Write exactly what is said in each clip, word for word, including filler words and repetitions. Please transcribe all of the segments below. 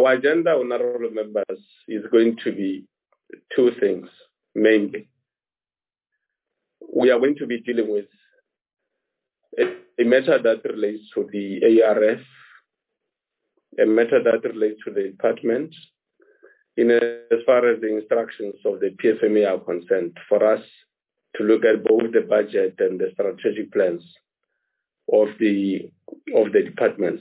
Our agenda, honorable members, is going to be two things, mainly. We are going to be dealing with a, a matter that relates to the A R F, a matter that relates to the department, in as far as the instructions of the P F M A are concerned, for us to look at both the budget and the strategic plans of the of the departments.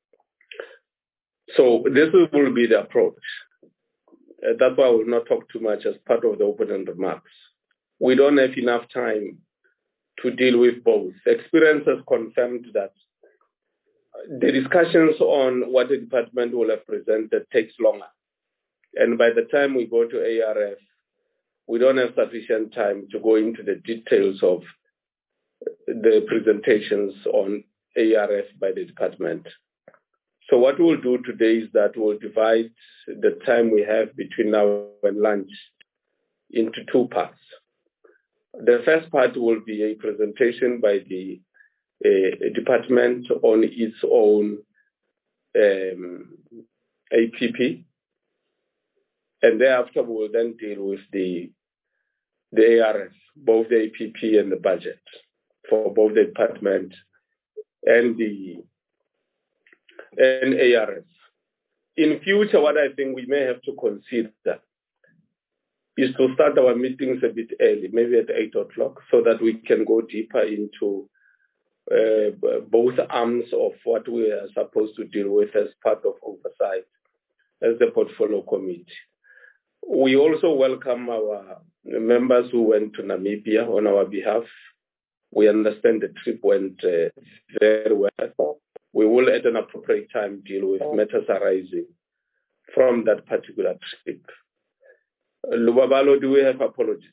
So this will be the approach. Uh, that's why I will not talk too much as part of the opening remarks. We don't have enough time to deal with both. Experience has confirmed that the discussions on what the department will have presented takes longer. And by the time we go to A R F, we don't have sufficient time to go into the details of the presentations on A R F by the department. So what we'll do today is that we'll divide the time we have between now and lunch into two parts. The first part will be a presentation by the uh, department on its own um, A P P, and thereafter we'll then deal with the the A R F, both the A P P and the budget for both the department and the and A R F. In future, what I think we may have to consider is to start our meetings a bit early, maybe at eight o'clock, so that we can go deeper into uh, both arms of what we are supposed to deal with as part of oversight as the portfolio committee. We also welcome our members who went to Namibia on our behalf. We understand the trip went uh, very well. We will at an appropriate time deal with matters arising from that particular trip. Lubabalo, do we have apologies?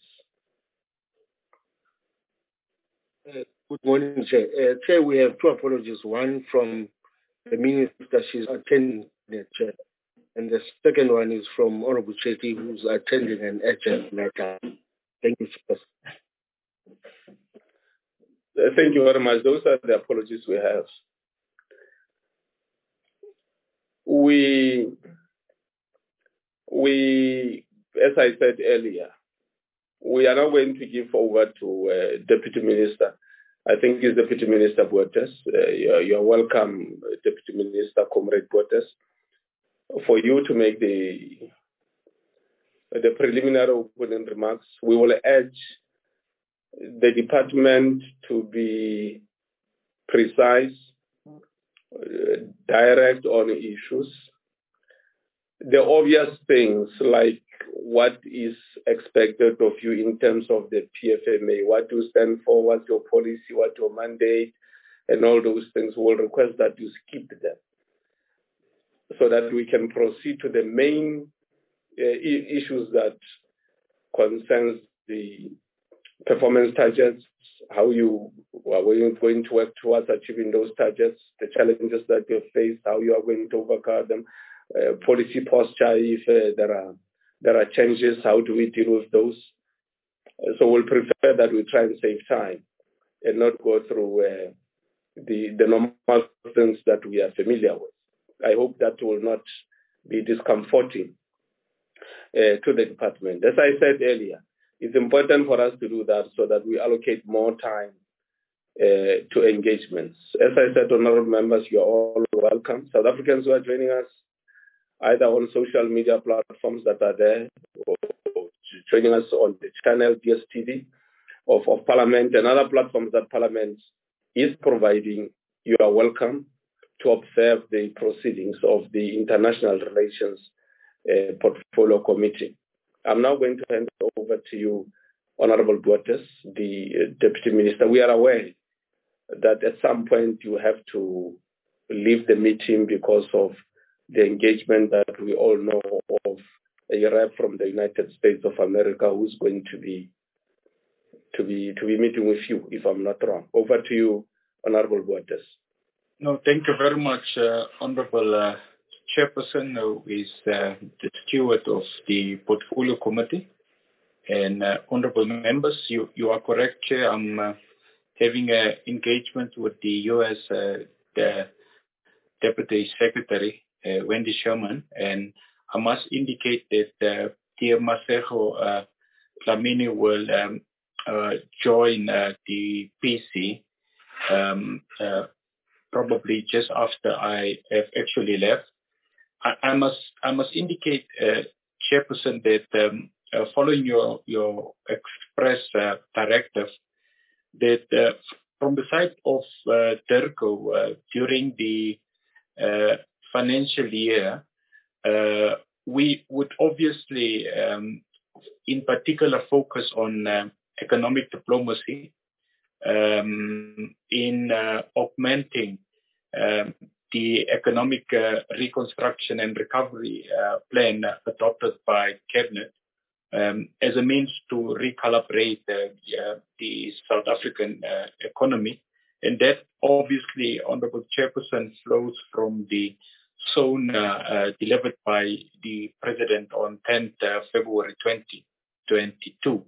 Uh, good morning, Chair. Uh, Chair, we have two apologies. One from the Minister, she's attending the Chair. And the second one is from Honorable Chetty, who's attending an urgent matter. Thank you, Chair. Uh, thank you very much. Those are the apologies we have. We, we, as I said earlier, we are now going to give over to uh, Deputy Minister. I think it's Deputy Minister Bottas. Uh, you're, you're welcome, Deputy Minister Comrade Bottas, for you to make the the preliminary opening remarks. We will urge the department to be precise, uh, direct on issues. The obvious things like what is expected of you in terms of the P F M A, what you stand for, what's your policy, what's your mandate, and all those things. We'll request that you skip them so that we can proceed to the main uh, issues that concerns the performance targets, how you are going to work towards achieving those targets, the challenges that you face, how you are going to overcome them, uh, policy posture, if uh, there are there are changes, how do we deal with those? Uh, so we'll prefer that we try and save time and not go through uh, the, the normal things that we are familiar with. I hope that will not be discomforting uh, to the department. As I said earlier, it's important for us to do that so that we allocate more time uh, to engagements. As I said, honorable members, you are all welcome. South Africans who are joining us either on social media platforms that are there or joining us on the channel D S T V of, of Parliament and other platforms that Parliament is providing, you are welcome to observe the proceedings of the International Relations uh, Portfolio Committee. I'm now going to hand over to you, Honorable Bottas, the uh, Deputy Minister. We are aware that at some point you have to leave the meeting because of the engagement that we all know of a rep from the United States of America who's going to be to be to be meeting with you, if I'm not wrong. Over to you, Honorable Bottas. No, thank you very much, uh, Honorable uh, Chairperson, who is uh, the steward of the Portfolio Committee. And uh, Honorable members, you, you are correct, Chair. I'm uh, having an engagement with the U S uh, the Deputy Secretary uh, Wendy Sherman, and I must indicate that uh, dear Masego uh, Dlamini will um, uh, join uh, the P C um, uh, probably just after I have actually left. I, I must I must indicate, uh, Chairperson, that um, uh, following your your express uh, directive, that uh, from the side of uh, DIRCO uh, during the uh, financial year, uh, we would obviously, um, in particular, focus on uh, economic diplomacy um, in uh, augmenting um, the economic uh, reconstruction and recovery uh, plan adopted by Cabinet um, as a means to recalibrate uh, uh, the South African uh, economy. And that obviously, Honorable Chairperson, flows from the zone uh, uh, delivered by the President on tenth February twenty twenty-two.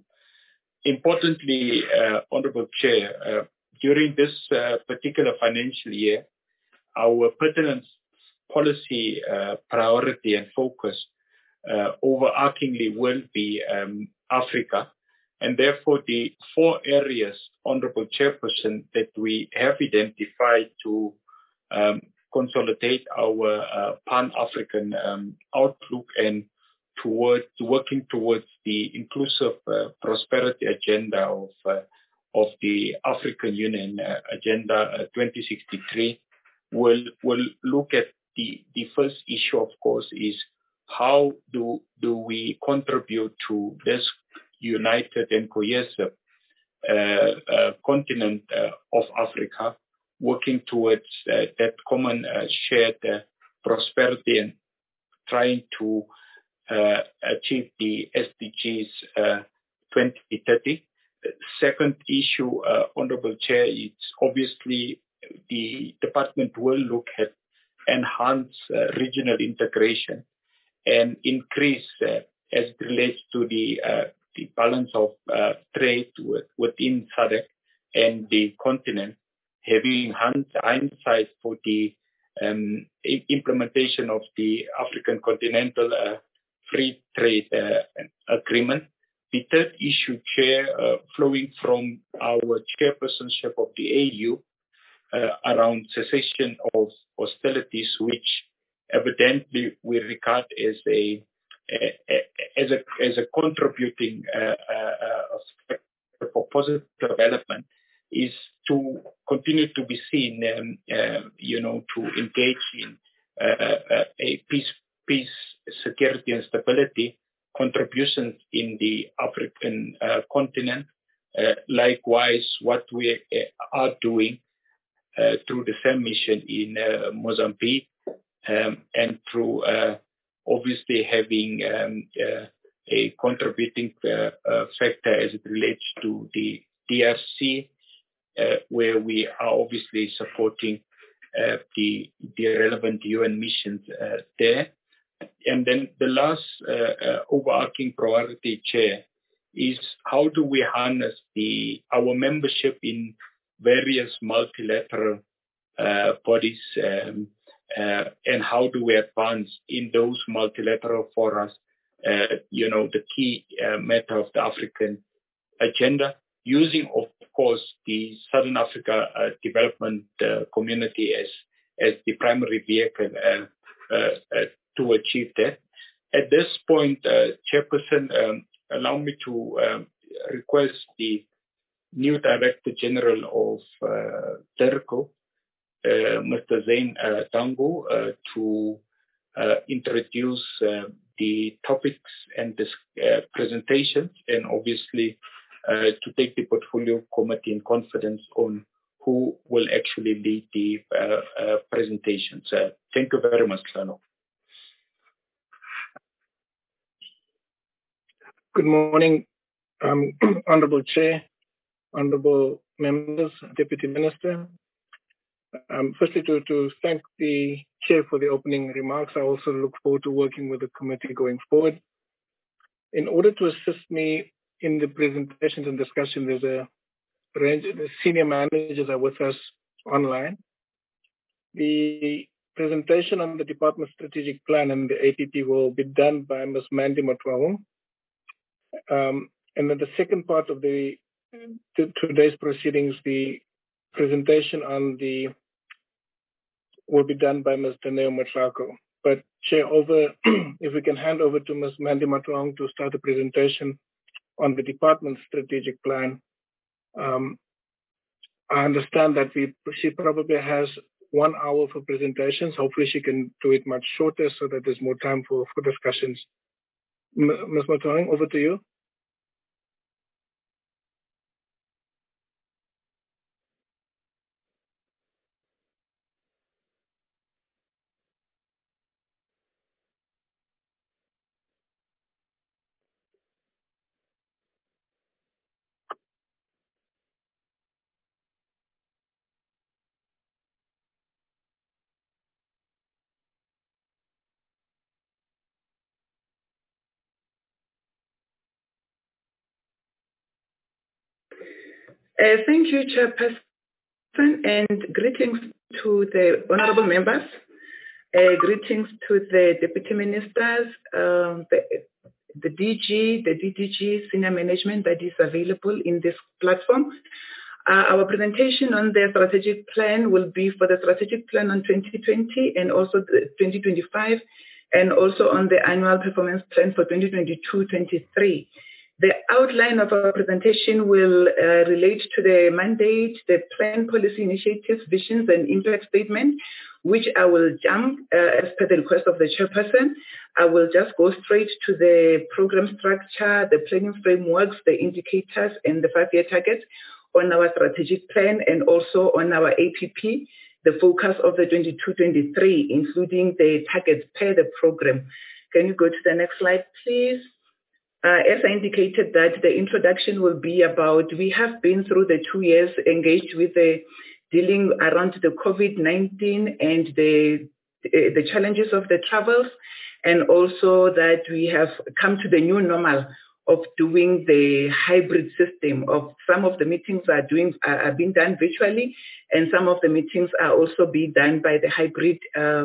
Importantly, uh, Honorable Chair, uh, during this uh, particular financial year, our pertinent policy uh, priority and focus uh, overarchingly will be um, Africa. And therefore, the four areas, Honorable Chairperson, that we have identified to um, consolidate our uh, Pan-African um, outlook and toward working towards the inclusive uh, prosperity agenda of uh, of the African Union uh, Agenda uh, twenty sixty-three, will will look at the the first issue. Of course, is how do do we contribute to this united and cohesive uh, uh, continent uh, of Africa, working towards uh, that common uh, shared uh, prosperity and trying to uh, achieve the S D Gs uh, twenty thirty. Second issue, uh, Honorable Chair, it's obviously the department will look at enhance uh, regional integration and increase uh, as it relates to the uh, the balance of uh, trade with, within S A D C and the continent, having hindsight for the um, I- implementation of the African Continental uh, Free Trade uh, Agreement. The third issue, Chair, uh, flowing from our chairpersonship of the A U uh, around cessation of hostilities, which evidently we regard as a as a as a contributing uh, uh, for positive development, is to continue to be seen, um, uh, you know, to engage in uh, a peace, peace, security, and stability contributions in the African uh, continent. Uh, likewise, what we are doing uh, through the same mission in uh, Mozambique, um, and through uh, obviously having um, uh, a contributing uh, uh, factor as it relates to the D R C, uh, where we are obviously supporting uh, the, the relevant U N missions uh, there. And then the last uh, uh, overarching priority, Chair, is how do we harness the our membership in various multilateral uh, bodies, um, uh, and how do we advance in those multilateral forums, uh, you know, the key uh, matter of the African agenda, using, of course, the Southern Africa uh, Development uh, Community as as the primary vehicle uh, uh, uh, to achieve that. At this point, uh, Chairperson, um, allow me to um, request the new Director General of uh, DIRCO, uh, Mister Zain uh, Tango, uh, to uh, introduce uh, the topics and this uh, presentations, and obviously uh, to take the portfolio committee in confidence on who will actually lead the uh, uh, presentations. Uh, thank you very much, Hlano. Good morning, um, Honorable Chair, Honorable Members, Deputy Minister. Um, firstly, to, to thank the Chair for the opening remarks. I also look forward to working with the committee going forward. In order to assist me in the presentations and discussion, there's a range, the senior managers are with us online. The presentation on the department strategic plan and the A P P will be done by Miz Mandy Matwaong. Um, and then the second part of the, the today's proceedings, the presentation on the will be done by Miz Daneo Matlako. But Chair, over if we can hand over to Miz Mandy Matwaong to start the presentation on the department strategic plan. Um, I understand that we she probably has one hour for presentations. Hopefully she can do it much shorter so that there's more time for, for discussions. Miz Matwaong, over to you. Uh, thank you, Chairperson, and greetings to the honorable members. Uh, greetings to the deputy ministers, um, the, the D G, the D D G, senior management that is available in this platform. Uh, our presentation on the strategic plan will be for the strategic plan on twenty twenty and also the twenty twenty-five, and also on the annual performance plan for twenty twenty-two twenty-three. The outline of our presentation will uh, relate to the mandate, the plan, policy initiatives, visions, and impact statement, which I will jump uh, as per the request of the chairperson. I will just go straight to the program structure, the planning frameworks, the indicators, and the five-year targets on our strategic plan and also on our A P P, the focus of the twenty-two twenty-three, including the targets per the program. Can you go to the next slide, please? Uh, as I indicated that the introduction will be about, we have been through the two years engaged with the dealing around the COVID nineteen and the, the challenges of the travels, and also that we have come to the new normal of doing the hybrid system of some of the meetings are doing are, are being done virtually, and some of the meetings are also being done by the hybrid uh,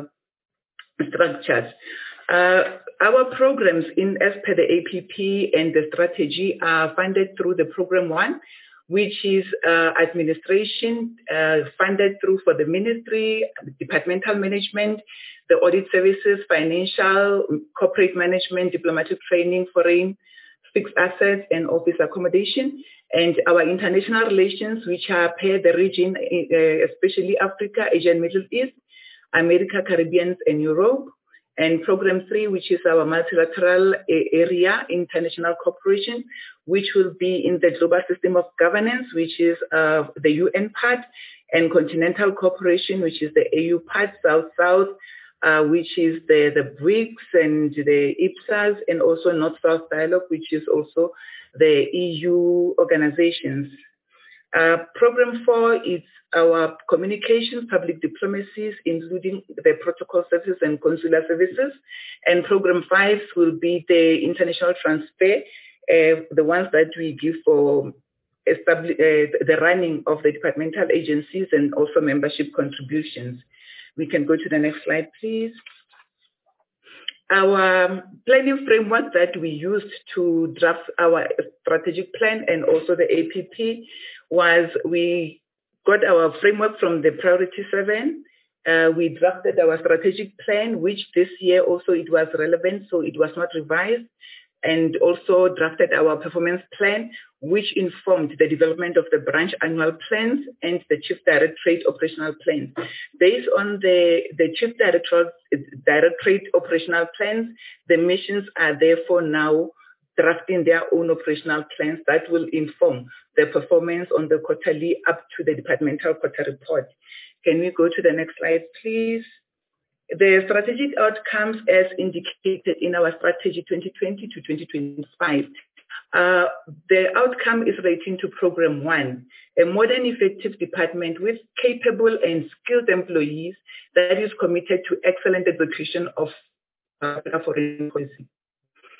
structures. Uh, our programs in as per the A P P and the strategy are funded through the program one, which is uh, administration uh, funded through for the ministry, departmental management, the audit services, financial, corporate management, diplomatic training, foreign, fixed assets, and office accommodation, and our international relations, which are per the region, uh, especially Africa, Asia and Middle East, America, Caribbean, and Europe. And program three, which is our multilateral area, international cooperation, which will be in the global system of governance, which is uh, the U N part, and continental cooperation, which is the A U part, South-South, uh, which is the, the BRICS and the I P S A S, and also North-South Dialogue, which is also the E U organizations. Uh, program four is our communications, public diplomacies, including the protocol services and consular services. And program five will be the international transfer, uh, the ones that we give for establish, uh, the running of the departmental agencies and also membership contributions. We can go to the next slide, please. Our planning framework that we used to draft our strategic plan and also the A P P was we got our framework from the priority seven. Uh, we drafted our strategic plan, which this year also it was relevant, so it was not revised, and also drafted our performance plan, which informed the development of the branch annual plans and the Chief Directorate operational plans. Based on the, the Chief Directorate, Directorate operational plans, the missions are therefore now drafting their own operational plans that will inform the performance on the quarterly up to the departmental quarter report. Can we go to the next slide, please? The strategic outcomes as indicated in our strategy twenty twenty to twenty twenty-five. Uh, the outcome is relating to program one, a modern effective department with capable and skilled employees that is committed to excellent execution of uh, foreign policy.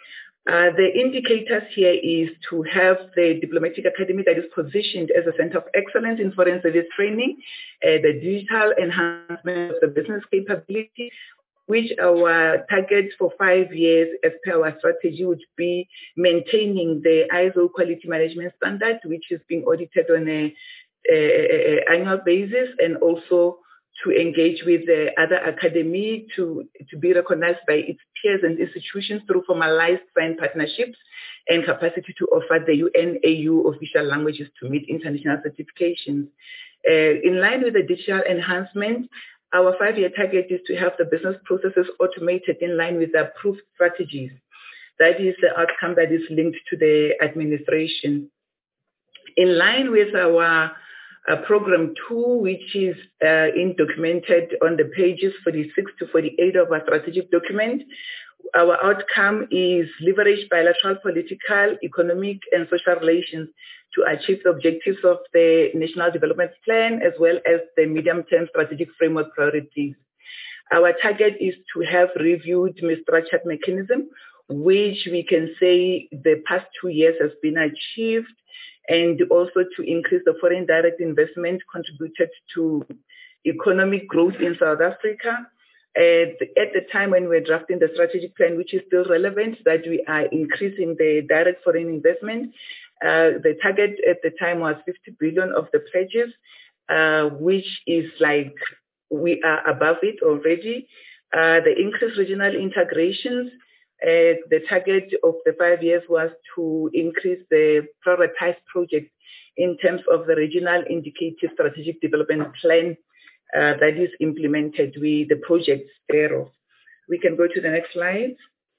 Uh, the indicators here is to have the diplomatic academy that is positioned as a center of excellence in foreign service training, uh, the digital enhancement of the business capability, which our target for five years as per our strategy would be maintaining the I S O quality management standard, which is being audited on a, a, a annual basis, and also to engage with the other academy to, to be recognized by its peers and institutions through formalized signed partnerships and capacity to offer the U N A U official languages to meet international certifications. Uh, in line with the digital enhancement, our five-year target is to have the business processes automated in line with the approved strategies. That is the outcome that is linked to the administration. In line with our uh, program two, which is uh, in documented on the pages forty-six to forty-eight of our strategic document, our outcome is leverage bilateral political, economic, and social relations to achieve the objectives of the National Development Plan as well as the medium-term strategic framework priorities. Our target is to have reviewed structured mechanism, which we can say the past two years has been achieved, and also to increase the foreign direct investment contributed to economic growth in South Africa. At, at the time when we're drafting the strategic plan, which is still relevant, that we are increasing the direct foreign investment. Uh, the target at the time was fifty billion of the pledges, uh, which is like we are above it already. Uh, the increased regional integrations, uh, the target of the five years was to increase the prioritized projects in terms of the regional indicative strategic development plan Uh, that is implemented with the projects thereof. We can go to the next slide.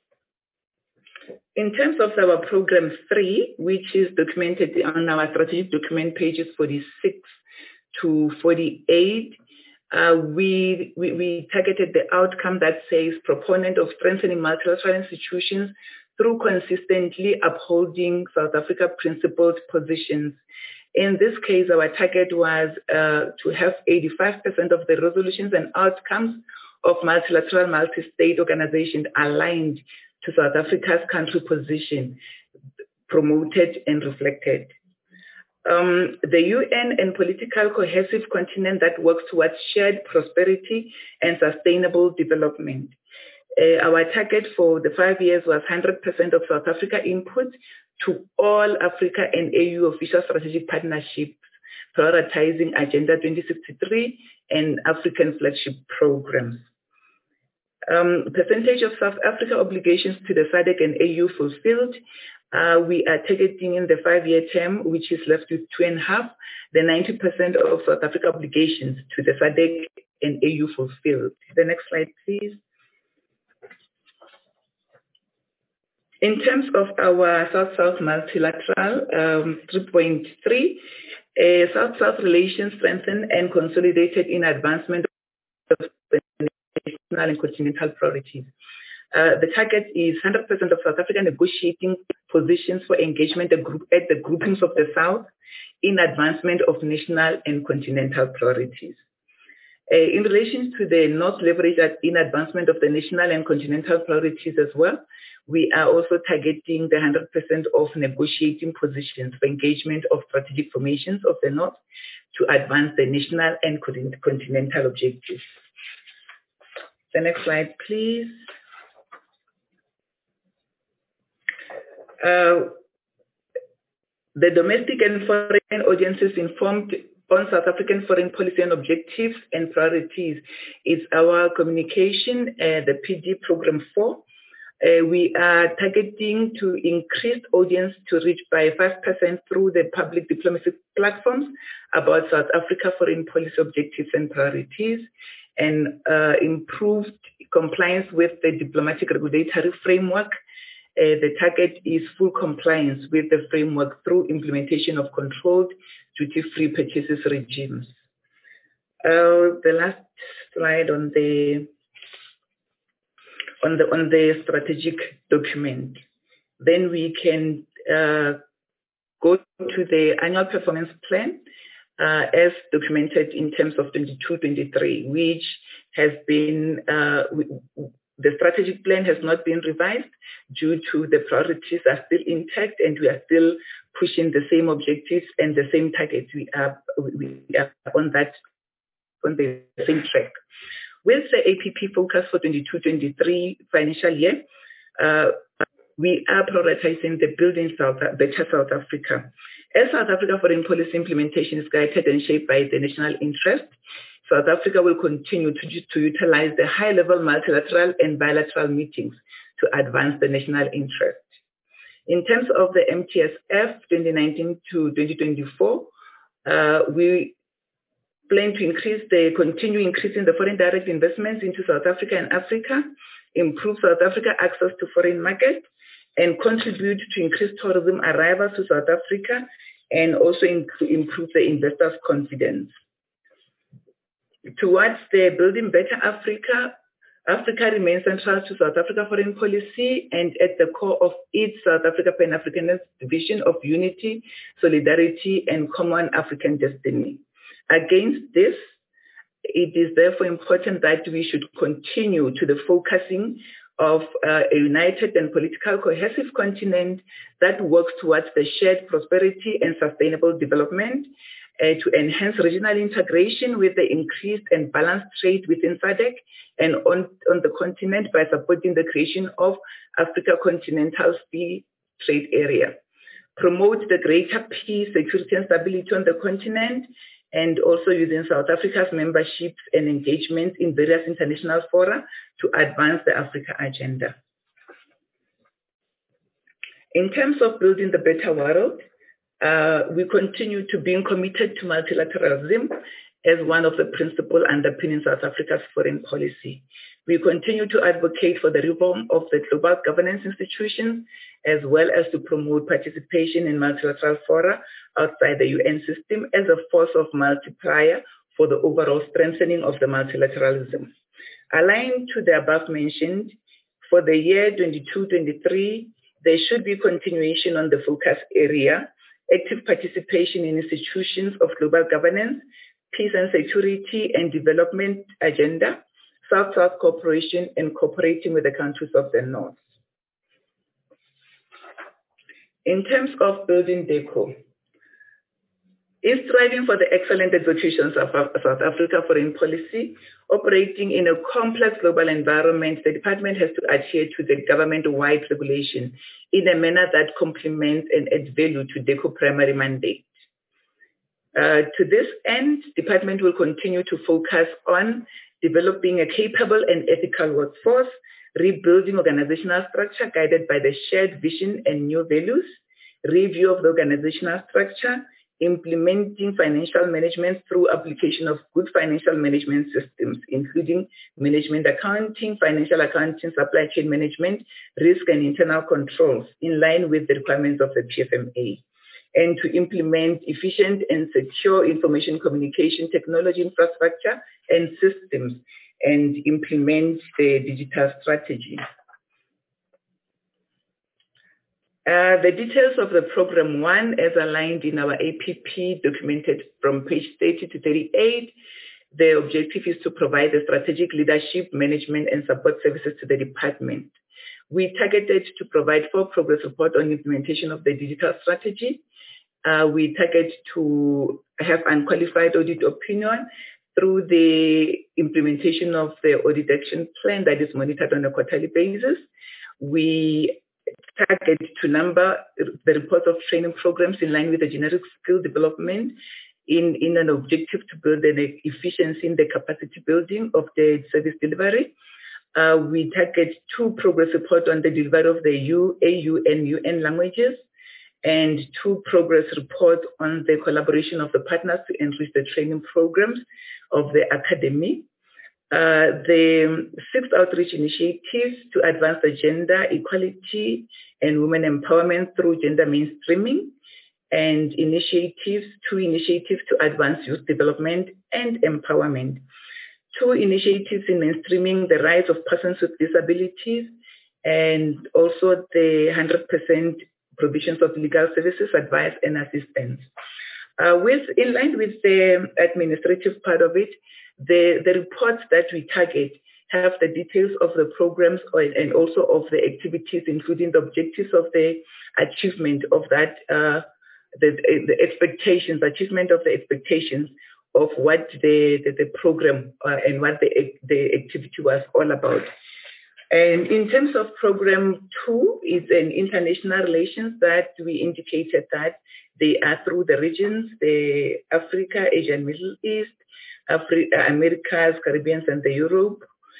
In terms of our program three, which is documented on our strategic document pages forty-six to forty-eight, uh, we, we, we targeted the outcome that says proponent of strengthening multilateral institutions through consistently upholding South Africa principled positions. In this case, our target was uh, to have eighty-five percent of the resolutions and outcomes of multilateral multi-state organizations aligned to South Africa's country position, promoted and reflected. Um, the U N and political cohesive continent that works towards shared prosperity and sustainable development. Uh, our target for the five years was one hundred percent of South Africa input to all Africa and A U official strategic partnerships, prioritizing Agenda twenty sixty-three and African flagship programs. Um, percentage of South Africa obligations to the SADC and A U fulfilled. Uh, we are targeting in the five-year term, which is left with two and a half, the ninety percent of South Africa obligations to the SADC and A U fulfilled. The next slide, please. In terms of our South-South multilateral, um, three point three, uh, South-South relations strengthened and consolidated in advancement of the national and continental priorities. Uh, the target is one hundred percent of South Africa negotiating positions for engagement at, group, at the groupings of the South in advancement of national and continental priorities. Uh, in relation to the North leverage in advancement of the national and continental priorities as well, we are also targeting the one hundred percent of negotiating positions for engagement of strategic formations of the North to advance the national and continental objectives. The next slide, please. Uh, the domestic and foreign audiences informed on South African foreign policy and objectives and priorities is our communication, uh, the P D program four. Uh, we are targeting to increase audience to reach by five percent through the public diplomacy platforms about South Africa foreign policy objectives and priorities, and uh, improved compliance with the diplomatic regulatory framework. Uh, the target is full compliance with the framework through implementation of controlled duty-free purchases regimes. Uh, the last slide on the on the on the strategic document. Then we can uh, go to the annual performance plan uh, as documented in terms of twenty-two twenty-three, which has been uh, the strategic plan has not been revised due to the priorities are still intact, and we are still pushing the same objectives and the same targets. We are, we are on that, on the same track. With the A P P focus for twenty-two twenty-three financial year, uh, we are prioritizing the Building South, Better South Africa. As South Africa foreign policy implementation is guided and shaped by the national interest, South Africa will continue to, to utilize the high-level multilateral and bilateral meetings to advance the national interest. In terms of the M T S F twenty nineteen to twenty twenty-four, uh, we plan to increase the continue increasing the foreign direct investments into South Africa and Africa, improve South Africa access to foreign markets, and contribute to increased tourism arrivals to South Africa, and also improve the investors' confidence. Towards the Building Better Africa, Africa remains central to South Africa foreign policy and at the core of its South Africa Pan-Africanist vision of unity, solidarity, and common African destiny. Against this, it is therefore important that we should continue to the focusing of uh, a united and political cohesive continent that works towards the shared prosperity and sustainable development, uh, to enhance regional integration with the increased and balanced trade within S A D C and on, on the continent by supporting the creation of Africa Continental Free Trade Area, promote the greater peace, security, and stability on the continent, and also using South Africa's memberships and engagement in various international fora to advance the Africa agenda. In terms of building the better world, uh, we continue to be committed to multilateralism as one of the principal underpinning South Africa's foreign policy. We continue to advocate for the reform of the global governance institutions, as well as to promote participation in multilateral fora outside the U N system as a force of multiplier for the overall strengthening of the multilateralism. Aligned to the above mentioned, for the year twenty-two twenty-three, there should be continuation on the focus area, active participation in institutions of global governance, peace and security and development agenda, South-South cooperation, and cooperating with the countries of the North. In terms of building DECO, is striving for the excellent executions of South Africa foreign policy. Operating in a complex global environment, the department has to adhere to the government-wide regulation in a manner that complements and adds value to DECO primary mandate. Uh, to this end, the department will continue to focus on developing a capable and ethical workforce, rebuilding organizational structure guided by the shared vision and new values, review of the organizational structure, implementing financial management through application of good financial management systems, including management accounting, financial accounting, supply chain management, risk and internal controls in line with the requirements of the P F M A, and to implement efficient and secure information communication technology infrastructure and systems and implement the digital strategy. Uh, the details of the program one, as aligned in our A P P, documented from page thirty to thirty-eight. The objective is to provide the strategic leadership, management, and support services to the department. We targeted to provide four progress reports on implementation of the digital strategy. Uh, we target to have unqualified audit opinion through the implementation of the audit action plan that is monitored on a quarterly basis. We target to number the reports of training programs in line with the generic skill development in, in an objective to build an efficiency in the capacity building of the service delivery. Uh, we target two progress reports on the delivery of the U, A U, and U N languages, and two progress reports on the collaboration of the partners to enrich the training programs of the academy. Uh, the six outreach initiatives to advance the gender equality and women empowerment through gender mainstreaming, and initiatives, two initiatives to advance youth development and empowerment. Two initiatives in mainstreaming the rights of persons with disabilities, and also the one hundred percent provisions of legal services, advice, and assistance. Uh, with, in line with the administrative part of it, the, the reports that we target have the details of the programs and also of the activities, including the objectives of the achievement of that, uh, the, the expectations, achievement of the expectations of what the, the, the program uh, and what the, the activity was all about. And in terms of program two, it's an international relations that we indicated that they are through the regions, the Africa, Asia and Middle East, Africa, Americas, Caribbean and the Europe.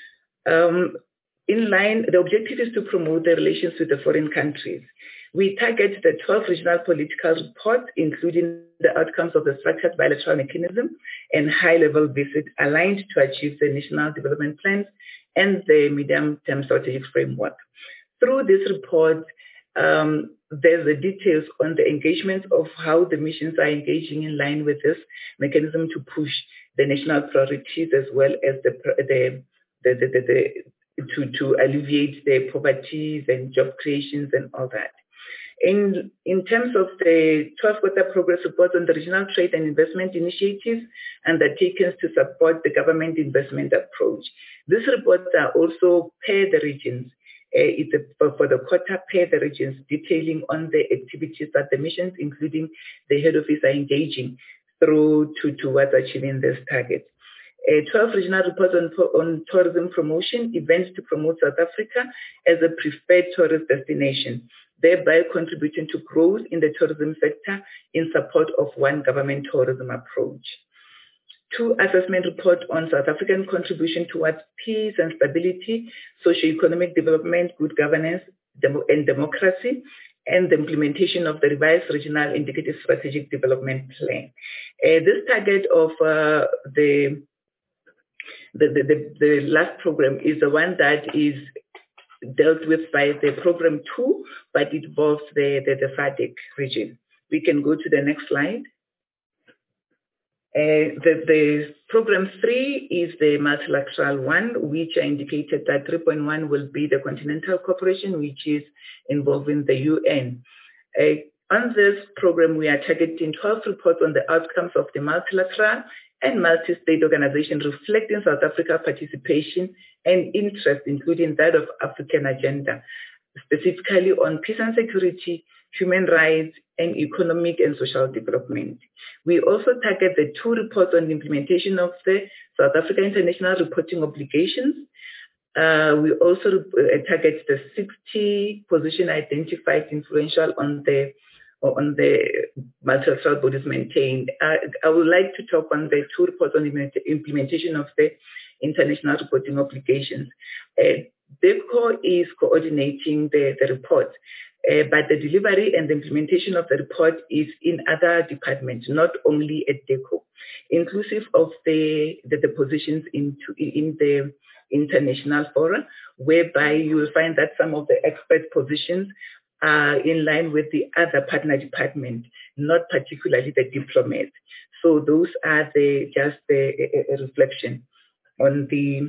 Um, in line, the objective is to promote the relations with the foreign countries. We target the twelve regional political reports, including the outcomes of the structured bilateral mechanism and high-level visits aligned to achieve the national development plans and the medium-term strategic framework. Through this report, um, there's the details on the engagement of how the missions are engaging in line with this mechanism to push the national priorities as well as the, the, the, the, the, the to, to alleviate the poverty and job creations and all that. In, in terms of the twelfth Quarter Progress Report on the regional trade and investment initiatives undertaken to support the government investment approach. These reports are also per the regions. Uh, it's a, for, for the quarter per the regions, detailing on the activities that the missions, including the head office, are engaging through to towards achieving this target. Uh, twelve regional reports on, on tourism promotion, events to promote South Africa as a preferred tourist destination, thereby contributing to growth in the tourism sector in support of one government tourism approach. Two, assessment report on South African contribution towards peace and stability, socio-economic development, good governance, demo- and democracy, and the implementation of the revised regional indicative strategic development plan. Uh, this target of uh, the, the, the, the, the last program is the one that is dealt with by the program two, but it involves the, the, the S A D C region. We can go to the next slide. Uh, the, the program three is the multilateral one, which I indicated that three point one will be the continental cooperation, which is involving the U N. Uh, on this program, we are targeting twelve reports on the outcomes of the multilateral and multi-state organization reflecting South Africa's participation and interest, including that of African agenda, specifically on peace and security, human rights, and economic and social development. We also target the two reports on the implementation of the South Africa International Reporting Obligations. Uh, we also uh, target the sixty position identified influential on the on the multilateral bodies maintained. Uh, I would like to talk on the two reports on the implementation of the international reporting obligations. Uh, DEPCO is coordinating the, the report, uh, but the delivery and the implementation of the report is in other departments, not only at DEPCO, inclusive of the, the, the positions into, in the international fora, whereby you will find that some of the expert positions are in line with the other partner department, not particularly the diplomats. So those are the just the a, a reflection on the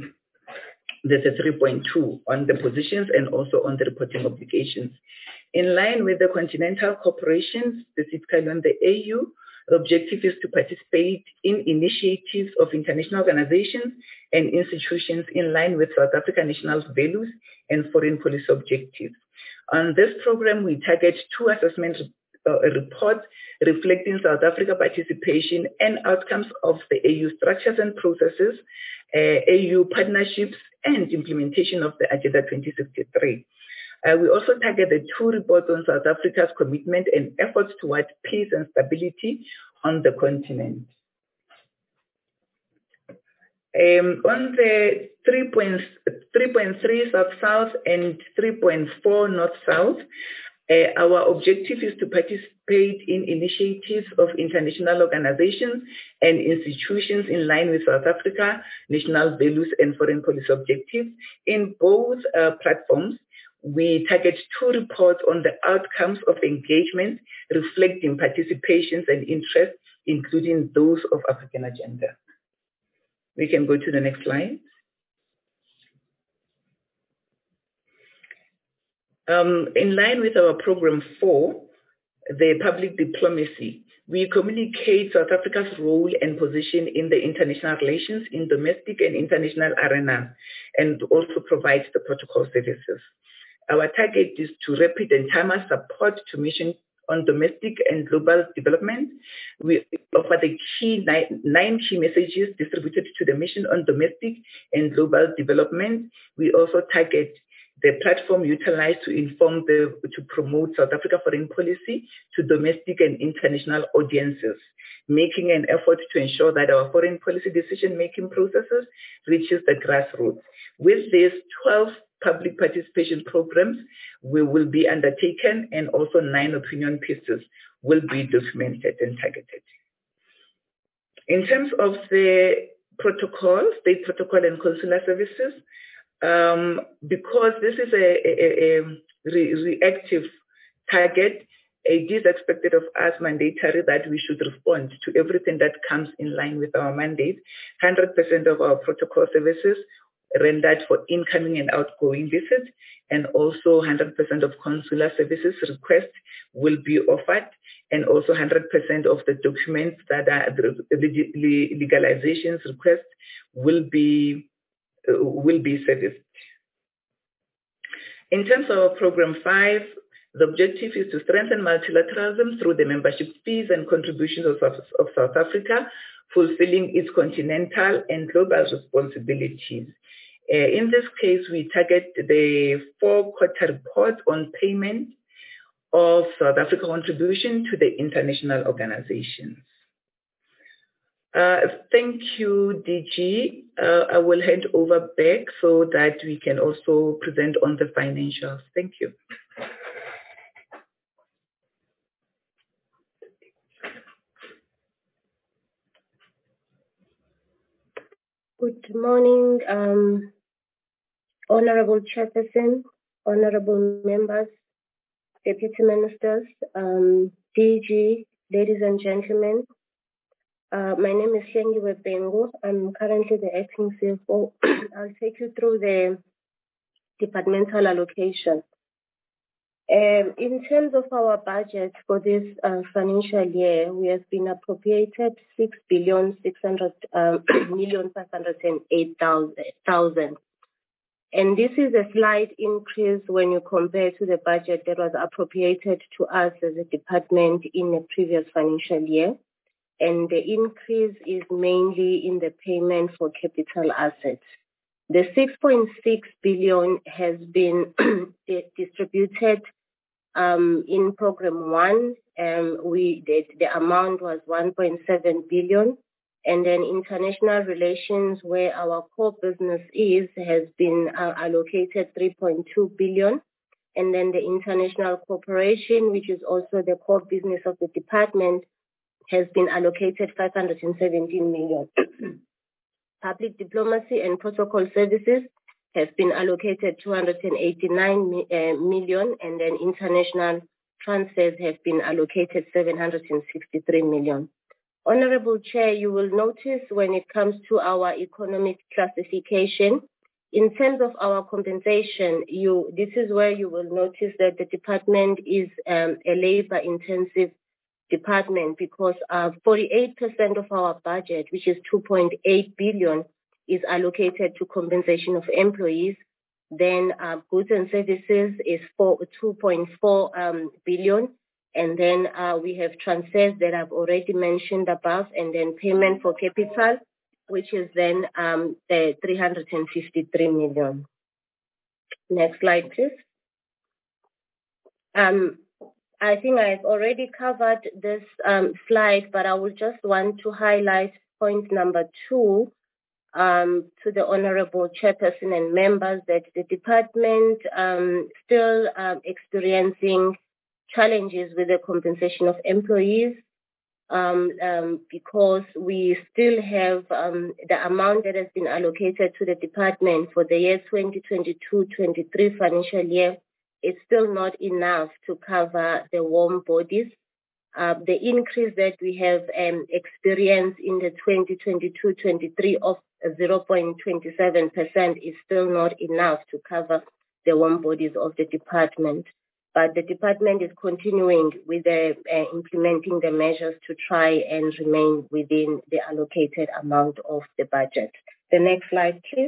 the three point two on the positions and also on the reporting obligations. In line with the continental cooperation, specifically on the A U, the objective is to participate in initiatives of international organizations and institutions in line with South African national values and foreign policy objectives. On this program, we target two assessment uh, reports reflecting South Africa participation and outcomes of the A U structures and processes, uh, A U partnerships, and implementation of the Agenda twenty sixty-three. Uh, we also target the two reports on South Africa's commitment and efforts towards peace and stability on the continent. Um, on the three point three South-South and three point four North-South, uh, our objective is to participate in initiatives of international organizations and institutions in line with South Africa, national values and foreign policy objectives. In both uh, platforms, we target two reports on the outcomes of engagement reflecting participations and interests, including those of African agenda. We can go to the next slide. Um, in line with our program four, the public diplomacy. We communicate South Africa's role and position in the international relations in domestic and international arenas, and also provides the protocol services. Our target is to rapid and timely support to mission on domestic and global development. We offer the key nine, nine key messages distributed to the mission on domestic and global development. We also target the platform utilized to inform the, to promote South Africa foreign policy to domestic and international audiences, making an effort to ensure that our foreign policy decision-making processes reaches the grassroots. With these twelve public participation programs we will be undertaken, and also nine opinion pieces will be documented and targeted. In terms of the protocol, state protocol and consular services, um, because this is a, a, a re reactive target, it is expected of us mandatory that we should respond to everything that comes in line with our mandate. one hundred percent of our protocol services rendered for incoming and outgoing visits, and also one hundred percent of consular services requests will be offered, and also one hundred percent of the documents that are the legalizations requests will be uh, will be serviced. In terms of Program five, the objective is to strengthen multilateralism through the membership fees and contributions of, of South Africa, fulfilling its continental and global responsibilities. Uh, in this case, we target the four-quarter report on payment of South Africa contribution to the international organizations. Uh, thank you, D G. Uh, I will hand over back so that we can also present on the financials. Thank you. Good morning, um, Honorable Chairperson, Honorable Members, Deputy Ministers, um, D G, ladies and gentlemen. Uh, my name is Hlengiwe Bengu. I'm currently the acting C F O. I'll take you through the departmental allocation. Um, in terms of our budget for this uh, financial year, we have been appropriated six billion six hundred million five hundred eight thousand. And this is a slight increase when you compare to the budget that was appropriated to us as a department in the previous financial year. And the increase is mainly in the payment for capital assets. The six point six billion has been distributed um, in program one. Um, we did, the amount was one point seven billion, and then international relations, where our core business is, has been uh, allocated three point two billion, and then the international cooperation, which is also the core business of the department, has been allocated five hundred seventeen million. Public diplomacy and protocol services has been allocated two hundred eighty-nine million, and then international transfers have been allocated seven hundred sixty-three million. Honorable Chair, you will notice when it comes to our economic classification, in terms of our compensation, you this is where you will notice that the department is um, a labor-intensive department, because uh, forty-eight percent of our budget, which is two point eight billion, is allocated to compensation of employees. Then uh, goods and services is for two point four um, billion. And then uh, we have transfers that I've already mentioned above, and then payment for capital, which is then um, the three hundred fifty-three million. Next slide, please. Um, I think I've already covered this um, slide, but I would just want to highlight point number two um, to the Honorable Chairperson and members, that the department um, still um, experiencing challenges with the compensation of employees um, um, because we still have um, the amount that has been allocated to the department for the year twenty twenty-two twenty-three financial year. It's still not enough to cover the warm bodies. Uh, the increase that we have um, experienced in the twenty twenty-two twenty-three of zero point two seven percent is still not enough to cover the warm bodies of the department. but the department is continuing with the, uh, implementing the measures to try and remain within the allocated amount of the budget. The next slide, please.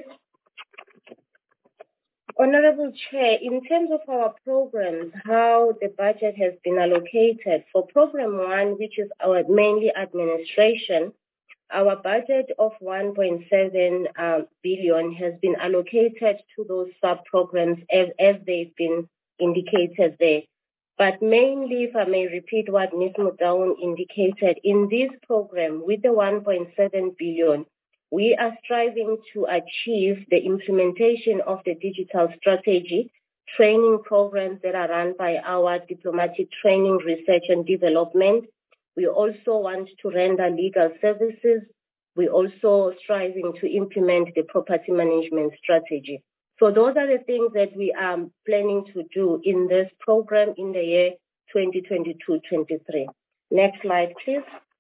Honorable Chair, in terms of our programs, how the budget has been allocated, for program one, which is our mainly administration, our budget of one point seven uh, billion has been allocated to those sub-programs as, as they've been indicated there. But mainly, if I may repeat what Miz Motaung indicated, in this program with the one point seven billion, we are striving to achieve the implementation of the digital strategy, training programs that are run by our diplomatic training, research and development. We also want to render legal services. We're also striving to implement the property management strategy. So those are the things that we are planning to do in this program in the year twenty twenty-two twenty-three. Next slide, please.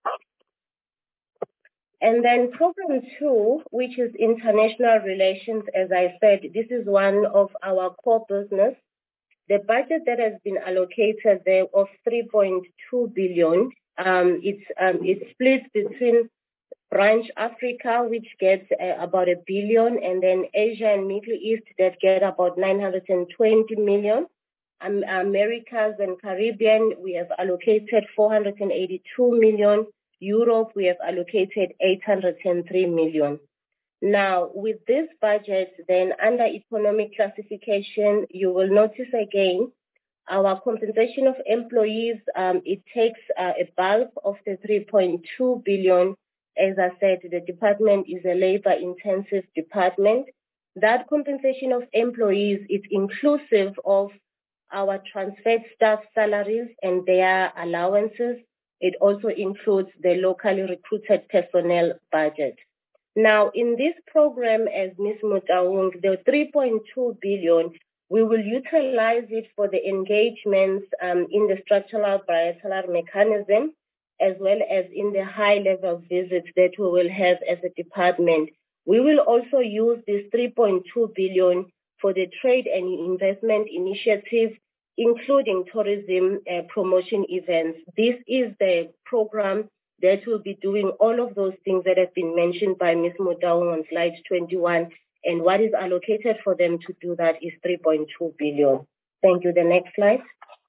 And then program two, which is international relations, as I said, this is one of our core business. The budget that has been allocated there of three point two billion, um, it's, um, it's split between Branch Africa, which gets uh, about a billion, and then Asia and Middle East that get about nine hundred twenty million. Um, Americas and Caribbean, we have allocated four hundred eighty-two million. Europe, we have allocated eight hundred three million. Now, with this budget, then under economic classification, you will notice again, our compensation of employees, um, it takes uh, a bulk of the three point two billion. As I said, the department is a labor-intensive department. That compensation of employees is inclusive of our transferred staff salaries and their allowances. It also includes the locally recruited personnel budget. Now, in this program, as Miz Motaung, the three point two billion, we will utilize it for the engagements um, in the structural bilateral mechanism, as well as in the high-level visits that we will have as a department. We will also use this three point two billion for the trade and investment initiative, including tourism uh, promotion events. This is the program that will be doing all of those things that have been mentioned by Miz Motaung on slide twenty-one, and what is allocated for them to do that is three point two billion. Thank you. The next slide.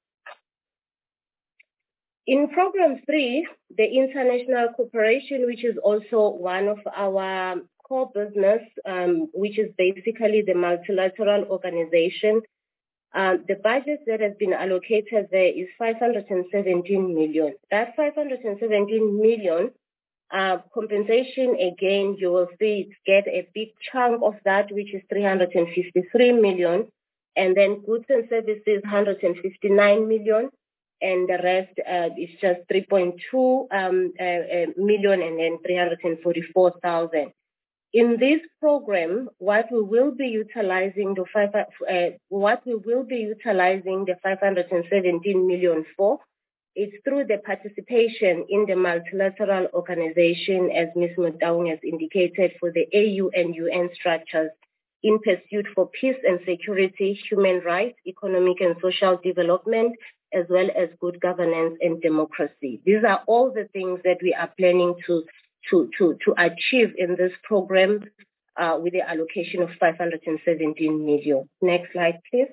In program three, the international cooperation, which is also one of our core business, um, which is basically the multilateral organization, uh, the budget that has been allocated there is five hundred seventeen million. That five hundred seventeen million uh, compensation, again, you will see it get a big chunk of that, which is three hundred fifty-three million, and then goods and services, one hundred fifty-nine million. And the rest uh, is just three point two um, uh, uh, million and then three hundred forty-four thousand. In this program, what we will be utilizing the five, uh, what we will be utilizing the five hundred seventeen million for, is through the participation in the multilateral organization, as Miz Motaung has indicated, for the A U and U N structures in pursuit for peace and security, human rights, economic and social development, as well as good governance and democracy. These are all the things that we are planning to, to, to, to achieve in this program uh, with the allocation of five hundred seventeen million. Next slide, please.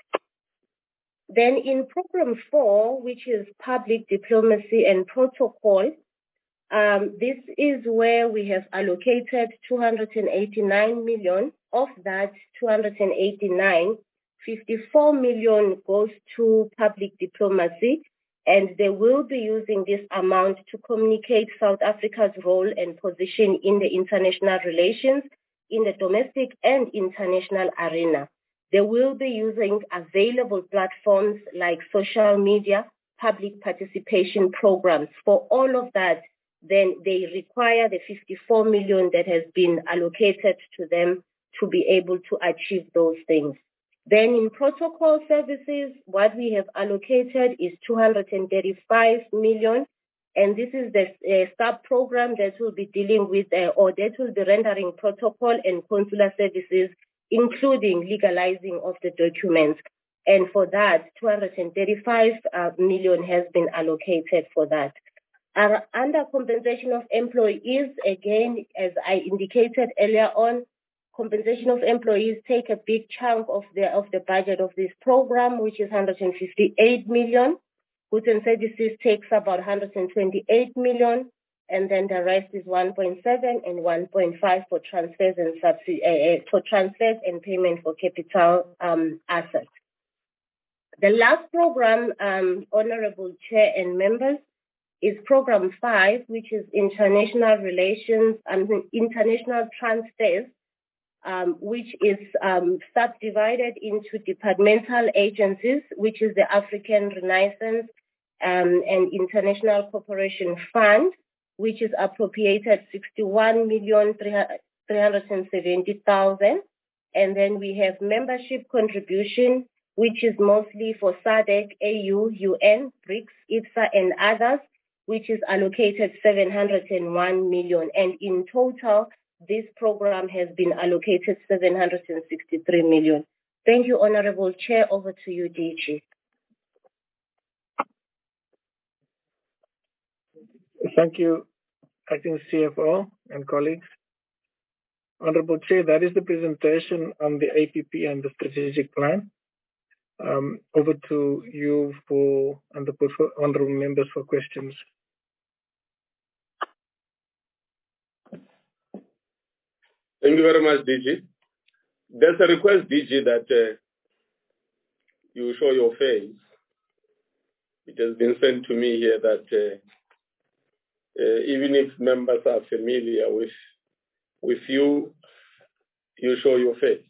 Then in program four, which is public diplomacy and protocol, um, this is where we have allocated two hundred eighty-nine million. Of that two hundred eighty-nine, fifty-four million goes to public diplomacy, and they will be using this amount to communicate South Africa's role and position in the international relations, in the domestic and international arena. They will be using available platforms like social media, public participation programs. For all of that, then they require the fifty-four million that has been allocated to them to be able to achieve those things. Then in protocol services, what we have allocated is two hundred thirty-five million, and this is the uh, sub-program that will be dealing with, uh, or that will be rendering protocol and consular services, including legalizing of the documents. And for that, two hundred thirty-five uh, million has been allocated for that. Uh, under compensation of employees, again, as I indicated earlier on, compensation of employees take a big chunk of the of the budget of this program, which is one hundred fifty-eight million. Goods and services takes about one hundred twenty-eight million, and then the rest is one point seven and one point five for transfers and subsidy, uh, for transfers and payment for capital um, assets. The last program, um, Honorable Chair and members, is Program five, which is International Relations and International Transfers, um, which is um, subdivided into departmental agencies, which is the African Renaissance um, and International Cooperation Fund, which is appropriated sixty-one million three hundred seventy thousand. And then we have membership contribution, which is mostly for SADC, A U, U N, BRICS, I P S A, and others, which is allocated seven hundred one million. And in total, this program has been allocated seven hundred sixty-three million. Thank you, Honorable Chair. Over to you, D G. Thank you, Acting C F O and colleagues. Honorable Chair, that is the presentation on the A P P and the strategic plan. Um, over to you for and the honorable members for questions. Thank you very much, D G. There's a request, D G, that uh, you show your face. It has been sent to me here that uh, uh, even if members are familiar with with you, you show your face.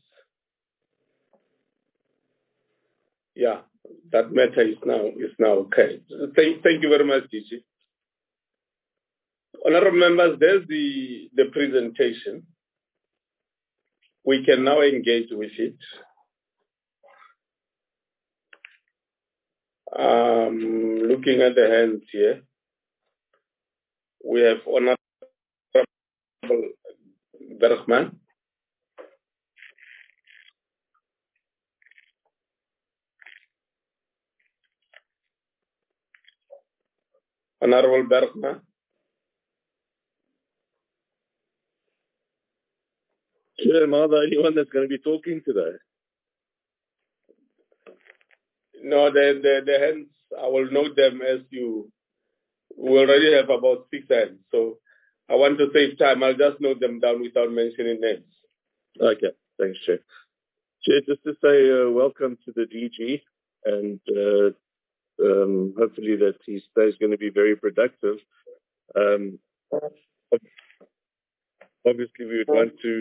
Yeah, that matter is now is now okay. Thank, thank you very much, D G. Honorable members, there's the the presentation. We can now engage with it. Um, looking at the hands here, we have Honorable Bergman. Honorable Bergman. Chair, am I the only one that's going to be talking today? No, the, the, the hands, I will note them as you, we already have about six hands. So I want to save time. I'll just note them down without mentioning names. Okay, thanks, Chair. Chair, just to say uh, welcome to the D G, and uh, um, hopefully that his day is going to be very productive. Um, obviously, we would want to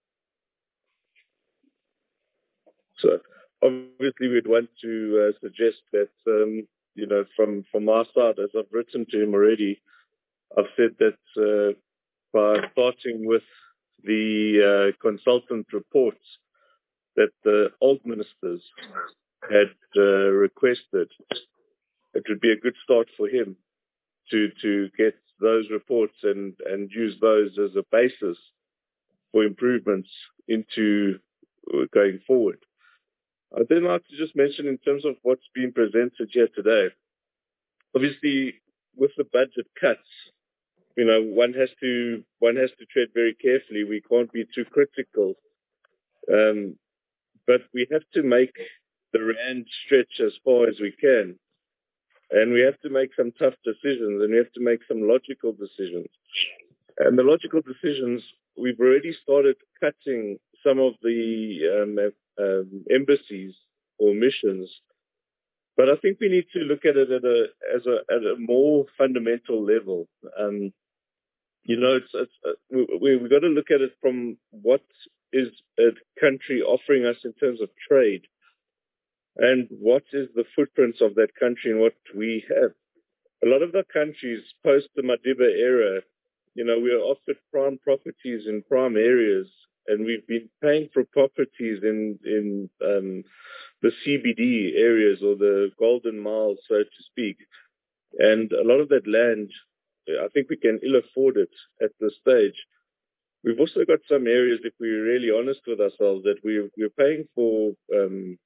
So obviously we'd want to uh, suggest that, um, you know, from, from our side, as I've written to him already, I've said that uh, by starting with the uh, consultant reports that the old ministers had uh, requested, it would be a good start for him to, to get those reports and, and use those as a basis for improvements into going forward. I'd then like to just mention in terms of what's been presented here today, obviously with the budget cuts, you know, one has to one has to tread very carefully. We can't be too critical, um, but we have to make the rand stretch as far as we can, and we have to make some tough decisions, and we have to make some logical decisions. And the logical decisions, we've already started cutting some of the um, um, embassies or missions, but I think we need to look at it at a as a at a more fundamental level. Um, you know, it's, it's uh, we we've got to look at it from what is a country offering us in terms of trade, and what is the footprints of that country and what we have. A lot of the countries post the Madiba era, you know, we are offered prime properties in prime areas, and we've been paying for properties in in um, the C B D areas or the Golden Mile, so to speak. And a lot of that land, I think we can ill afford it at this stage. We've also got some areas, if we're really honest with ourselves, that we're, we're paying for um,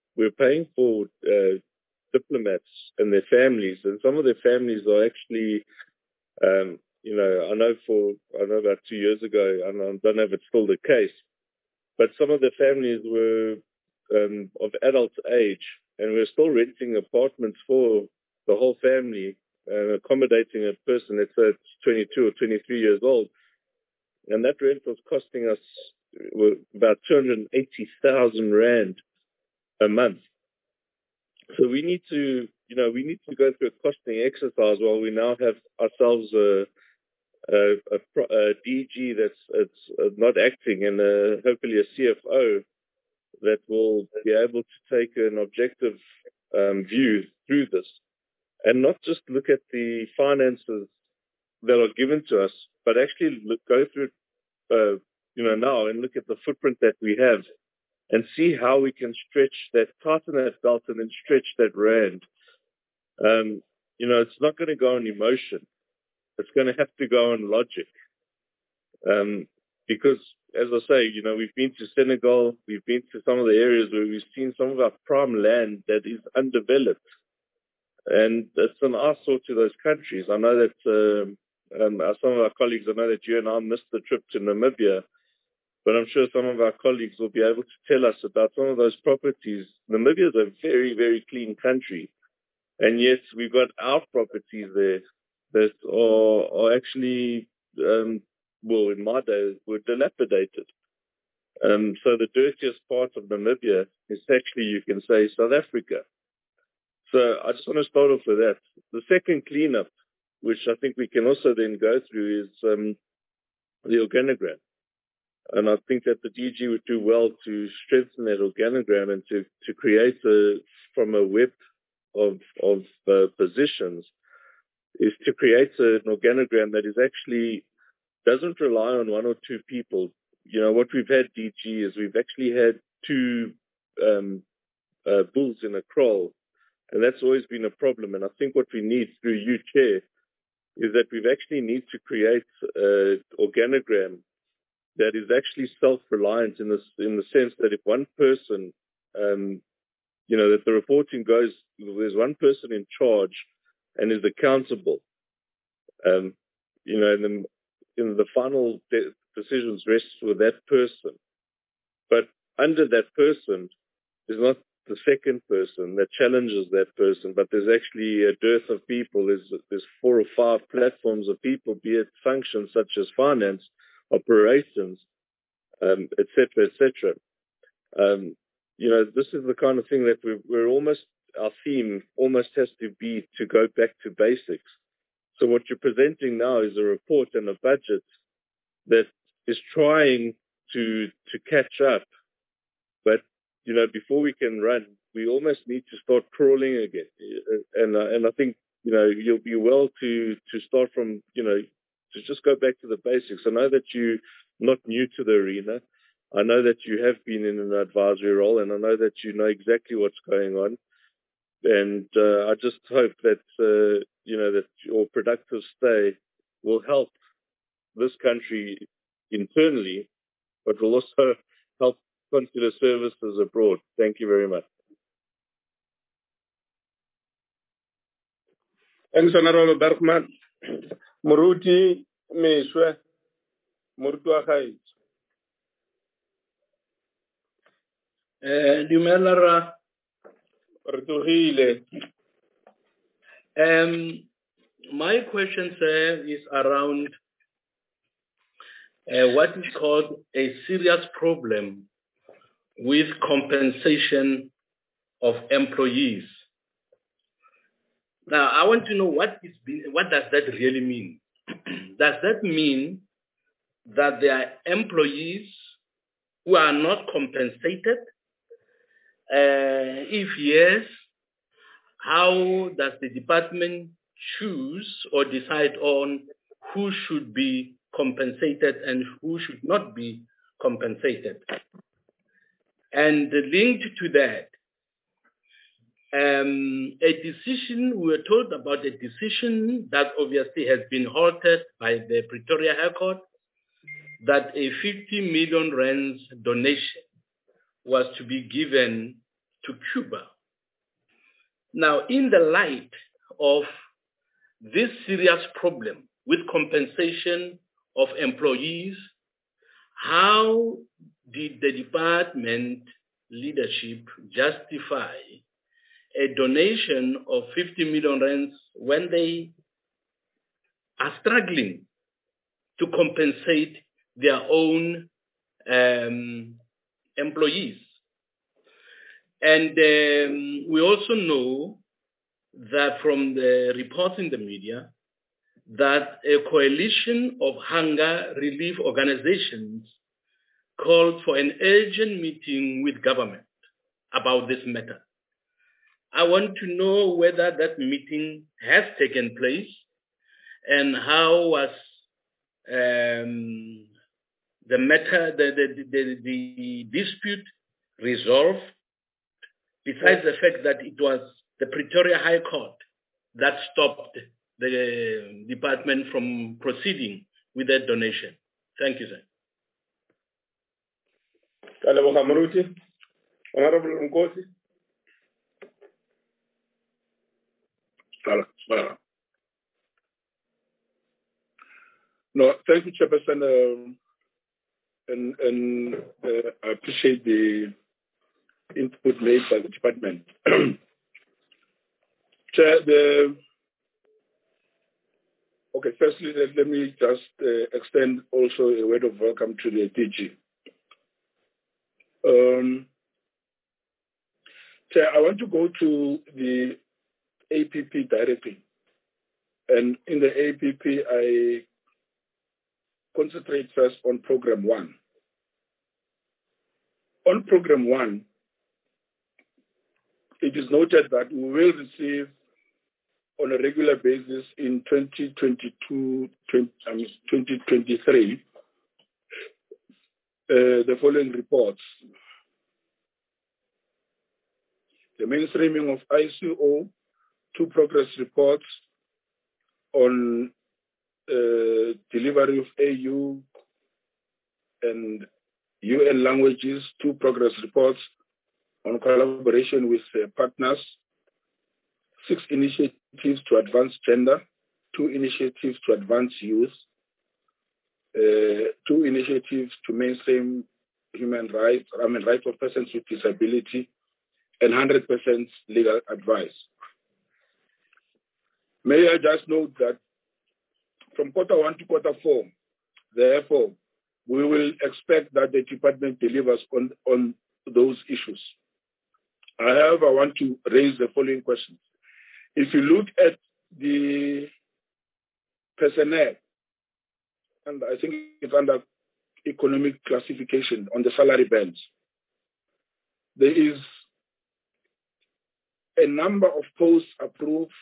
we're paying for uh, diplomats and their families, and some of their families are actually, um, you know, I know for, I know about two years ago, and I don't know if it's still the case, but some of the families were um, of adult age, and we're still renting apartments for the whole family and accommodating a person that's uh, twenty-two or twenty-three years old. And that rent was costing us about two hundred eighty thousand rand a month. So we need to, you know, we need to go through a costing exercise while we now have ourselves a, a, a, a D G that's it's not acting, and a, hopefully a C F O that will be able to take an objective um, view through this, and not just look at the finances that are given to us, but actually look, go through it, uh, you know, now and look at the footprint that we have and see how we can stretch that, tighten that belt and then stretch that rand. Um, you know, it's not going to go on emotion. It's going to have to go on logic. Um, because, as I say, you know, we've been to Senegal, we've been to some of the areas where we've seen some of our prime land that is undeveloped. And it's an eyesore to those countries. I know that um, um, some of our colleagues, I know that you and I missed the trip to Namibia, but I'm sure some of our colleagues will be able to tell us about some of those properties. Namibia is a very, very clean country. And yet we've got our properties there that are, are actually, um, well, in my day, were dilapidated. Um, so the dirtiest part of Namibia is actually, you can say, South Africa. So I just want to start off with that. The second cleanup, which I think we can also then go through, is um, the organogram. And I think that the D G would do well to strengthen that organogram and to, to create a, from a web of, of uh, positions, is to create an organogram that is actually doesn't rely on one or two people. You know, what we've had, D G, is we've actually had two um, uh, bulls in a kraal, and that's always been a problem. And I think what we need through you, Chair, is that we've actually need to create an organogram that is actually self-reliant in this, in the sense that if one person, um, you know, that the reporting goes, there's one person in charge and is accountable, um, you know, and then in the final de- decisions rest with that person. But under that person is not the second person that challenges that person, but there's actually a dearth of people. There's, there's four or five platforms of people, be it functions such as finance, operations, um, et cetera, et cetera. Um, you know, this is the kind of thing that we're, we're almost, our theme almost has to be to go back to basics. So what you're presenting now is a report and a budget that is trying to to catch up. But, you know, before we can run, we almost need to start crawling again. And uh, and I think, you know, you'll be well to, to start from, you know, to just go back to the basics. I know that you're not new to the arena. I know that you have been in an advisory role, and I know that you know exactly what's going on. And uh, I just hope that, uh, you know, that your productive stay will help this country internally, but will also help consular services abroad. Thank you very much. Thanks, Honorable Bergman. Muruti Meshwe, Murutu Akhait. Dumela Retogile. Um, my question, sir, is around uh, what is called a serious problem with compensation of employees. Now, I want to know what is being, what does that really mean? Does that mean that there are employees who are not compensated? Uh, if yes, how does the department choose or decide on who should be compensated and who should not be compensated? And linked to that, um, a decision, we were told about a decision that obviously has been halted by the Pretoria High Court, that a fifty million rands donation was to be given to Cuba. Now, in the light of this serious problem with compensation of employees, how did the department leadership justify a donation of fifty million rands when they are struggling to compensate their own um, employees? And um, we also know that from the reports in the media that a coalition of hunger relief organizations called for an urgent meeting with government about this matter. I want to know whether that meeting has taken place and how was um, the matter, the, the, the, the dispute resolved, besides the fact that it was the Pretoria High Court that stopped the department from proceeding with that donation. Thank you, sir. Honorable Nkosi. No, thank you, Chairperson, um, and, and uh, I appreciate the input made by the department. Chair, the okay. Firstly, let, let me just uh, extend also a word of welcome to the D G. Um, Chair, I want to go to the A P P directly, and in the A P P, I concentrate first on Program One. On Program One, it is noted that we will receive on a regular basis in twenty twenty-two, twenty twenty-three, uh, the following reports. The mainstreaming of I C O, two progress reports on uh, delivery of A U and U N languages, two progress reports on collaboration with uh, partners, six initiatives to advance gender, two initiatives to advance youth, uh, two initiatives to mainstream human rights, I mean, rights of persons with disability, and one hundred percent legal advice. May I just note that from quarter one to quarter four, therefore, we will expect that the department delivers on, on those issues. I, however, want to raise the following questions. If you look at the personnel, and I think it's under economic classification on the salary bands, there is a number of posts approved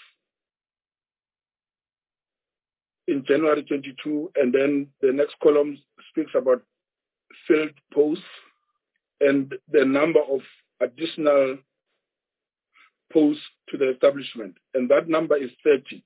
in January twenty-two, and then the next column speaks about filled posts and the number of additional posts to the establishment, and that number is thirty.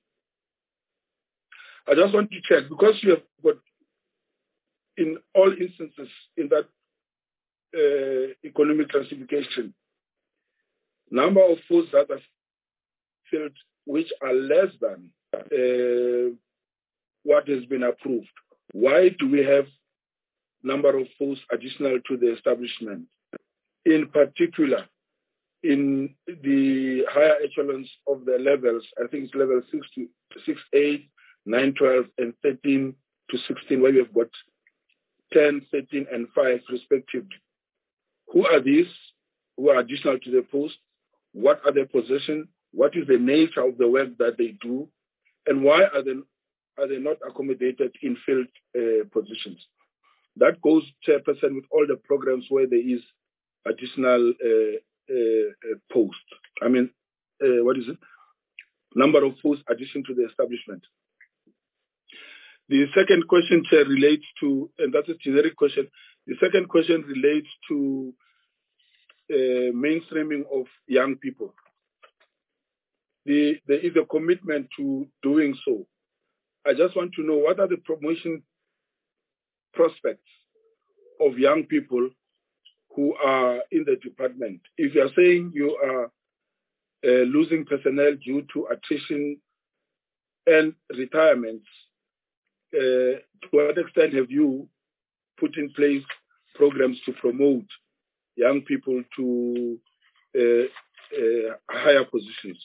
I just want to check, because you have got, in all instances in that uh, economic classification, number of posts that are filled which are less than uh, what has been approved. Why do we have number of posts additional to the establishment? In particular, in the higher echelons of the levels, I think it's level six to six, eight, nine, twelve, and thirteen to sixteen, where we have got ten, thirteen, and five respectively. Who are these who are additional to the post? What are their positions? What is the nature of the work that they do? And why are they, are they not accommodated in filled uh, positions? That goes, Chairperson, with all the programs where there is additional uh, uh, uh, post. I mean, uh, what is it? Number of posts addition to the establishment. The second question, Chair, relates to, and that's a generic question. The second question relates to uh, mainstreaming of young people. The, there is a commitment to doing so. I just want to know, what are the promotion prospects of young people who are in the department. If you are saying you are uh, losing personnel due to attrition and retirements, uh, to what extent have you put in place programs to promote young people to uh, uh, higher positions?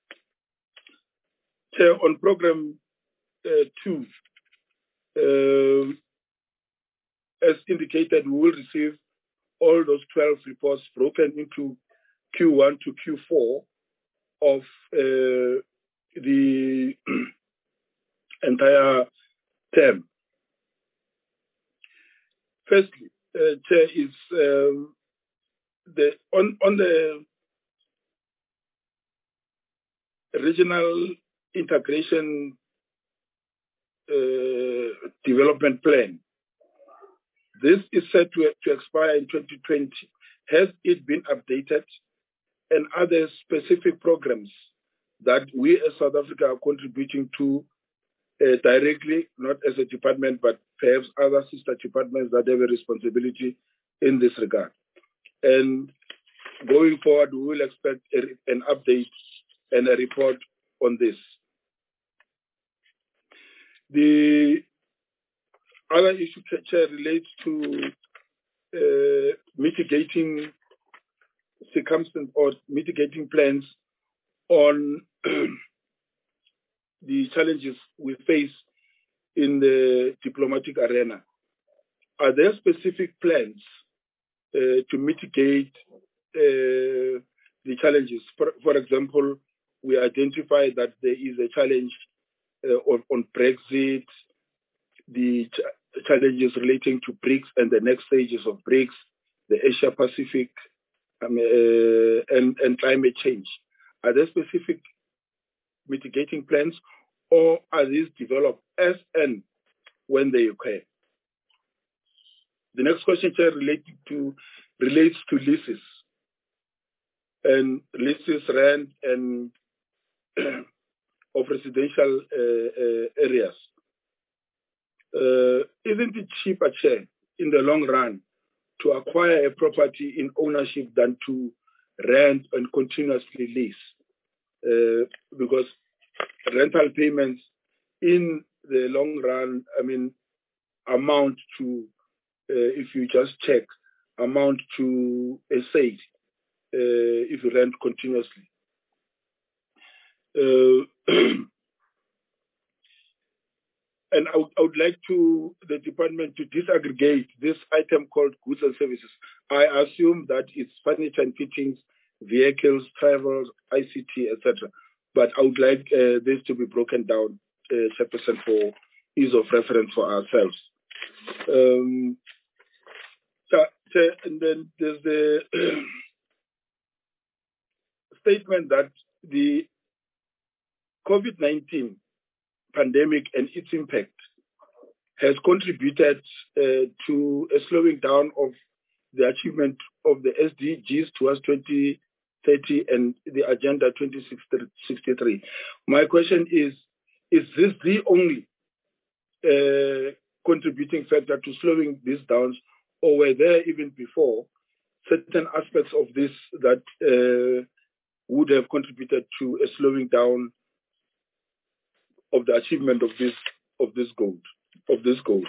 So on program uh, two, uh, as indicated, we will receive all those twelve reports broken into Q one to Q four of uh, the entire term. Firstly, uh, Chair, is um, the on on the regional integration uh, development plan. This is set to, to expire in twenty twenty. Has it been updated? And are there specific programs that we as South Africa are contributing to uh, directly, not as a department, but perhaps other sister departments that have a responsibility in this regard? And going forward, we will expect a, an update and a report on this. The other issue, Chair, relates to uh, mitigating circumstances or mitigating plans on the challenges we face in the diplomatic arena. Are there specific plans uh, to mitigate uh, the challenges? For, for example, we identify that there is a challenge uh, on, on Brexit, the ch challenges relating to BRICS and the next stages of BRICS, the Asia Pacific, um, uh, and, and climate change. Are there specific mitigating plans, or are these developed as and when they occur? The next question, Chair, related to, relates to leases and leases, rent, and of residential uh, uh, areas. Uh, isn't it cheaper, Chair, in the long run to acquire a property in ownership than to rent and continuously lease? Uh, because rental payments in the long run, I mean, amount to, uh, if you just check, amount to a sale uh, if you rent continuously. Uh, And I would, I would like to the department to disaggregate this item called goods and services. I assume that it's furniture and fittings, vehicles, travel, I C T, et cetera. But I would like uh, this to be broken down, uh, Chairperson, for ease of reference for ourselves. Um, so, and then there's the statement that the COVID nineteen pandemic and its impact has contributed uh, to a slowing down of the achievement of the S D Gs towards twenty thirty and the Agenda twenty sixty-three. My question is, is this the only uh, contributing factor to slowing this down, or were there even before certain aspects of this that uh, would have contributed to a slowing down of the achievement of this of this goal of this goal?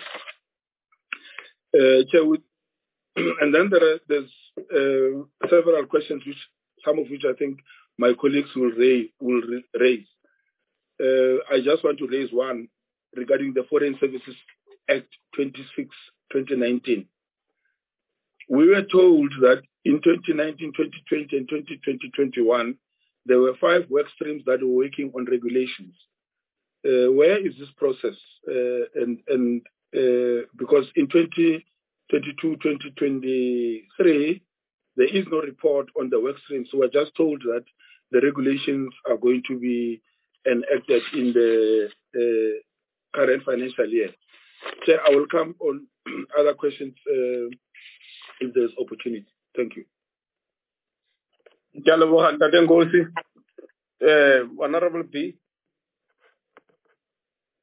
Uh, Chair, with, and then there are there's uh, several questions, which some of which I think my colleagues will raise. Will raise. Uh, I just want to raise one regarding the Foreign Services Act twenty-six twenty nineteen. We were told that in twenty nineteen, twenty twenty, and twenty twenty, twenty-one, there were five work streams that were working on regulations. Uh, where is this process? Uh, and and uh, because in twenty twenty-two, twenty twenty-three, there is no report on the work stream. So we're just told that the regulations are going to be enacted in the uh, current financial year. Chair, I will come on other questions uh, if there's opportunity. Thank you. Uh, Honorable B.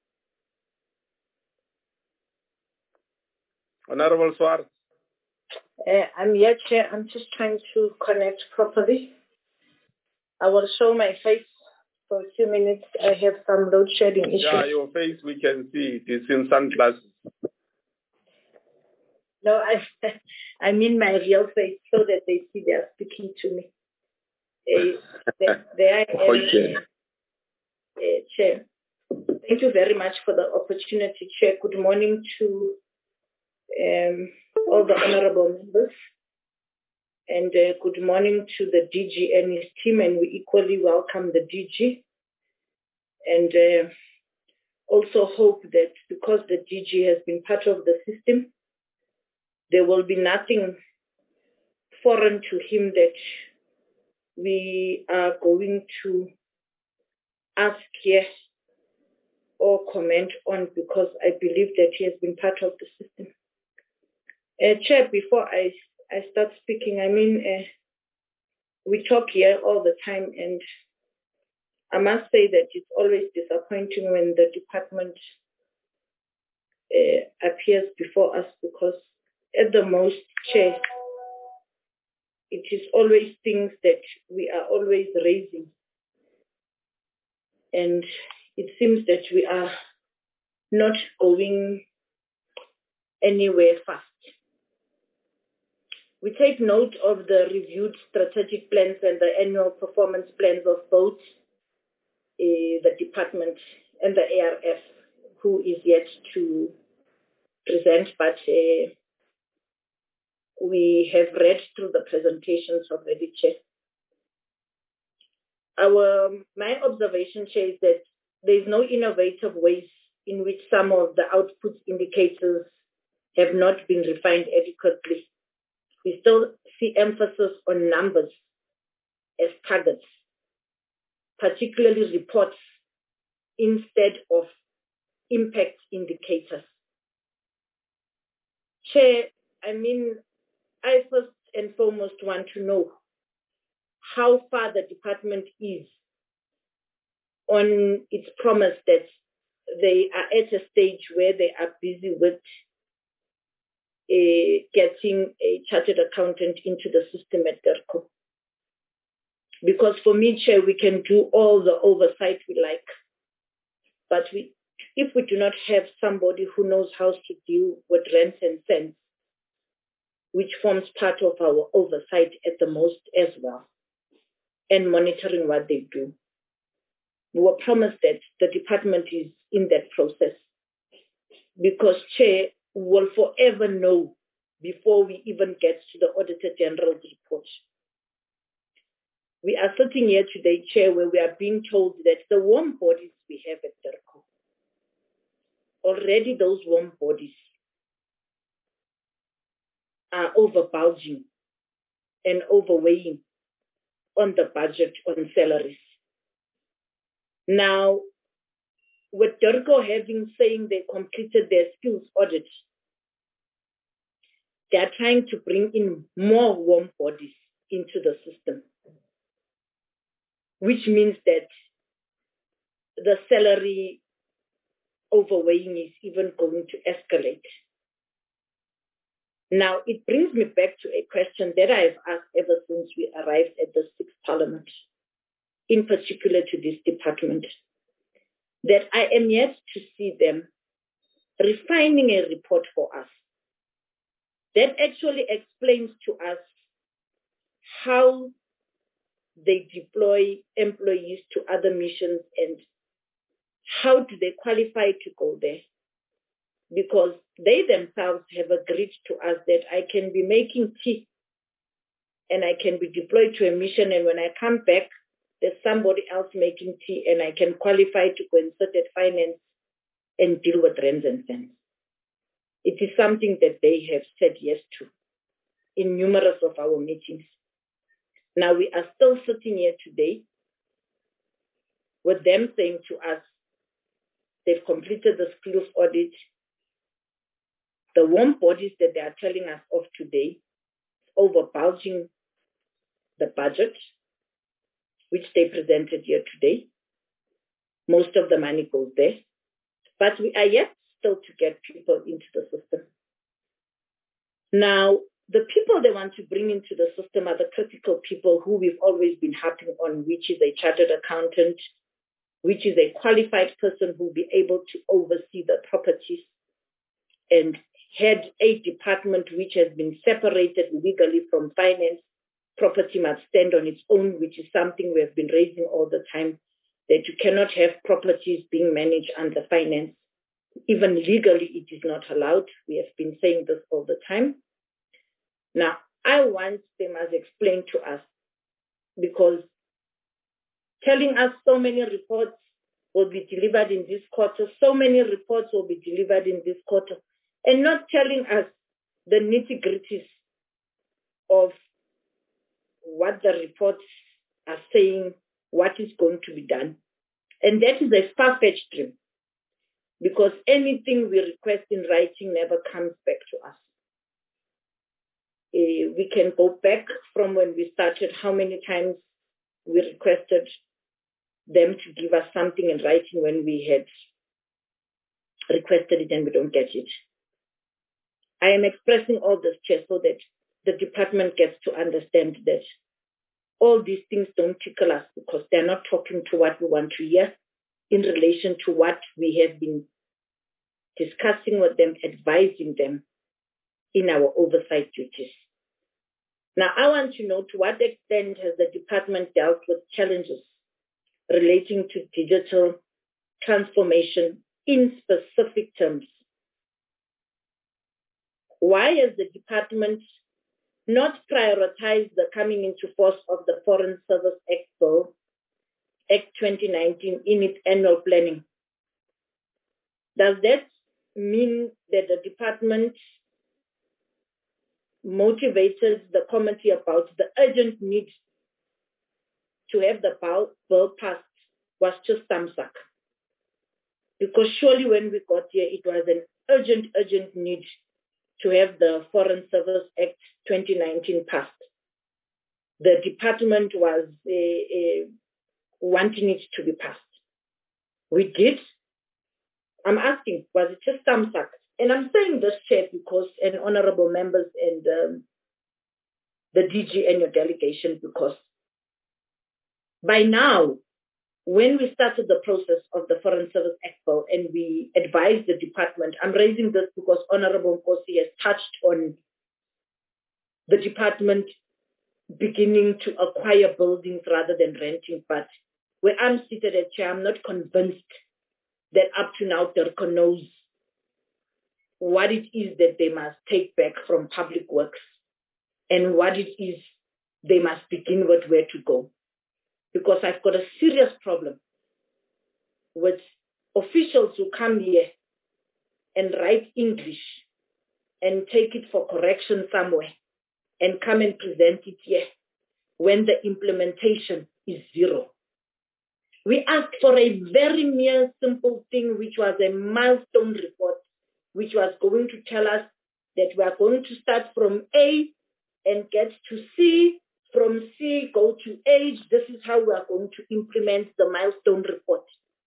Honorable Swart. Uh, I'm here, Chair. I'm just trying to connect properly. I will show my face for a few minutes. I have some load shedding issues. Yeah, your face, we can see it. It's in sunglasses. No, I, I mean my real face so that they see they are speaking to me. Uh, there, there I am, Okay. uh, Chair. Thank you very much for the opportunity, Chair. Good morning to um, all the honorable members. And uh, good morning to the D G and his team, and we equally welcome the D G. And uh, also hope that because the D G has been part of the system, there will be nothing foreign to him that we are going to ask here or comment on, because I believe that he has been part of the system. Uh, Chair, before I, I start speaking, I mean, uh, we talk here all the time, and I must say that it's always disappointing when the department uh, appears before us, because at the most, Chair, it is always things that we are always raising. And it seems that we are not going anywhere fast. We take note of the reviewed strategic plans and the annual performance plans of both uh, the department and the A R F, who is yet to present, but uh, we have read through the presentations already, Chair. Our, my observation, Chair, is that there is no innovative ways in which some of the output indicators have not been refined adequately. We still see emphasis on numbers as targets, particularly reports, instead of impact indicators. Chair, I mean, I first and foremost want to know how far the department is on its promise that they are at a stage where they are busy with uh, getting a chartered accountant into the system at DIRCO. Because for me, Chair, we can do all the oversight we like, but we, if we do not have somebody who knows how to deal with rents and cents, which forms part of our oversight at the most as well, and monitoring what they do. We were promised that the department is in that process, because, Chair, will forever know before we even get to the Auditor General's report. We are sitting here today, Chair, where we are being told that the warm bodies we have at DIRCO, already those warm bodies are overbulging and overweighing on the budget on salaries. Now, with DIRCO having saying they completed their skills audit, they are trying to bring in more warm bodies into the system, which means that the salary overweighing is even going to escalate. Now, it brings me back to a question that I've asked ever since we arrived at the sixth Parliament, in particular to this department, that I am yet to see them refining a report for us that actually explains to us how they deploy employees to other missions and how do they qualify to go there. Because they themselves have agreed to us that I can be making tea and I can be deployed to a mission, and when I come back, there's somebody else making tea and I can qualify to go and sit at finance and deal with rents and cents. It is something that they have said yes to in numerous of our meetings. Now we are still sitting here today with them saying to us, they've completed the skills audit. The warm bodies that they are telling us of today, overbulging the budget, which they presented here today. Most of the money goes there. But we are yet still to get people into the system. Now, the people they want to bring into the system are the critical people who we've always been harping on, which is a chartered accountant, which is a qualified person who will be able to oversee the properties and head a department which has been separated legally from finance. Property must stand on its own, which is something we have been raising all the time, that you cannot have properties being managed under finance. Even legally, it is not allowed. We have been saying this all the time. Now, I want them as explained to us, because telling us so many reports will be delivered in this quarter, so many reports will be delivered in this quarter, and not telling us the nitty-gritties of what the reports are saying, what is going to be done. And that is a far-fetched dream, because anything we request in writing never comes back to us. Uh, we can go back from when we started, how many times we requested them to give us something in writing when we had requested it and we don't get it. I am expressing all this, Chair, so that the department gets to understand that all these things don't tickle us, because they're not talking to what we want to hear in relation to what we have been discussing with them, advising them in our oversight duties. Now, I want to know, to what extent has the department dealt with challenges relating to digital transformation in specific terms? Why has the department not prioritized the coming into force of the Foreign Service Act Bill, Act twenty nineteen, in its annual planning? Does that mean that the department motivated the committee about the urgent need to have the bill passed was just thumbsuck? Because surely when we got here, it was an urgent, urgent need to have the Foreign Service Act twenty nineteen passed. The department was uh, uh, wanting it to be passed. We did. I'm asking, was it just thumbsuck? And I'm saying this, Chair, because, and honorable members and um, the D G and your delegation, because by now, when we started the process of the Foreign Service Act Bill and we advised the department, I'm raising this because Honorable Nkosi has touched on the department beginning to acquire buildings rather than renting. But where I'm seated at Chair, I'm not convinced that up to now DIRCO knows what it is that they must take back from public works and what it is they must begin with, where to go. Because I've got a serious problem with officials who come here and write English and take it for correction somewhere and come and present it here when the implementation is zero. We asked for a very mere simple thing, which was a milestone report, which was going to tell us that we are going to start from A and get to C, from C go to H. This is how we are going to implement the milestone report.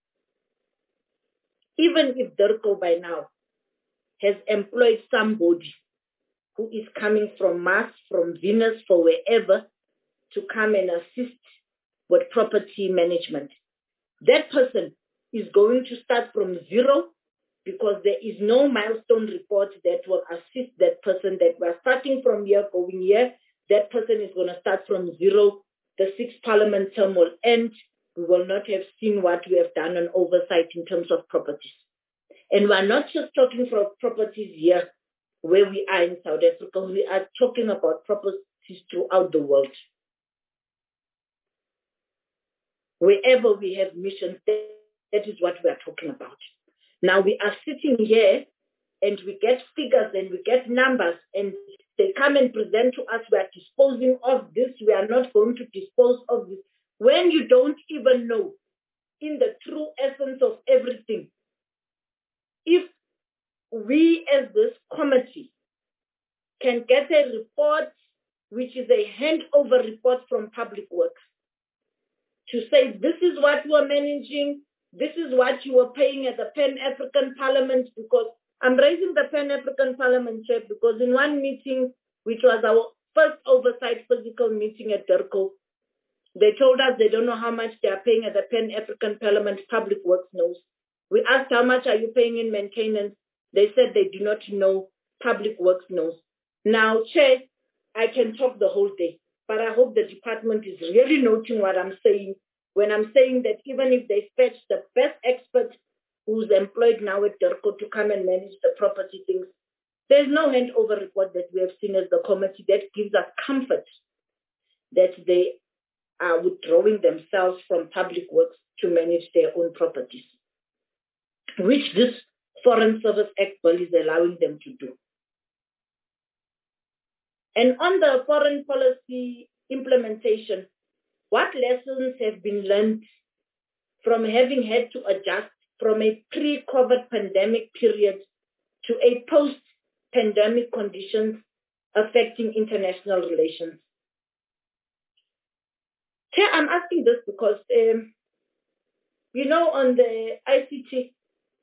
Even if DIRCO by now has employed somebody who is coming from Mars, from Venus, for wherever, to come and assist with property management, that person is going to start from zero, because there is no milestone report that will assist that person, that we're starting from here, going here. That person is going to start from zero. The sixth parliament term will end. We will not have seen what we have done on oversight in terms of properties. And we're not just talking for properties here where we are in South Africa. We are talking about properties throughout the world. Wherever we have missions, that is what we are talking about. Now we are sitting here and we get figures and we get numbers and they come and present to us, we are disposing of this, we are not going to dispose of this. When you don't even know, in the true essence of everything, if we as this committee can get a report, which is a handover report from Public Works, to say this is what you are managing, this is what you are paying at the Pan-African Parliament, because I'm raising the Pan-African Parliament, Chair, because in one meeting which was our first oversight physical meeting at DIRCO. They told us they don't know how much they are paying at the Pan-African Parliament Public Works knows. We asked how much are you paying in maintenance? They said they do not know. Public Works knows. Now, Chair, I can talk the whole day, but I hope the department is really noting what I'm saying when I'm saying that even if they fetch the best expert who's employed now at DIRCO to come and manage the property things, there's no handover report that we have seen as the committee that gives us comfort that they are withdrawing themselves from Public Works to manage their own properties, which this Foreign Service Act bill is allowing them to do. And on the foreign policy implementation, what lessons have been learned from having had to adjust from a pre-COVID pandemic period to a post-pandemic conditions affecting international relations? Chair, I'm asking this because, um, you know, on the I C T,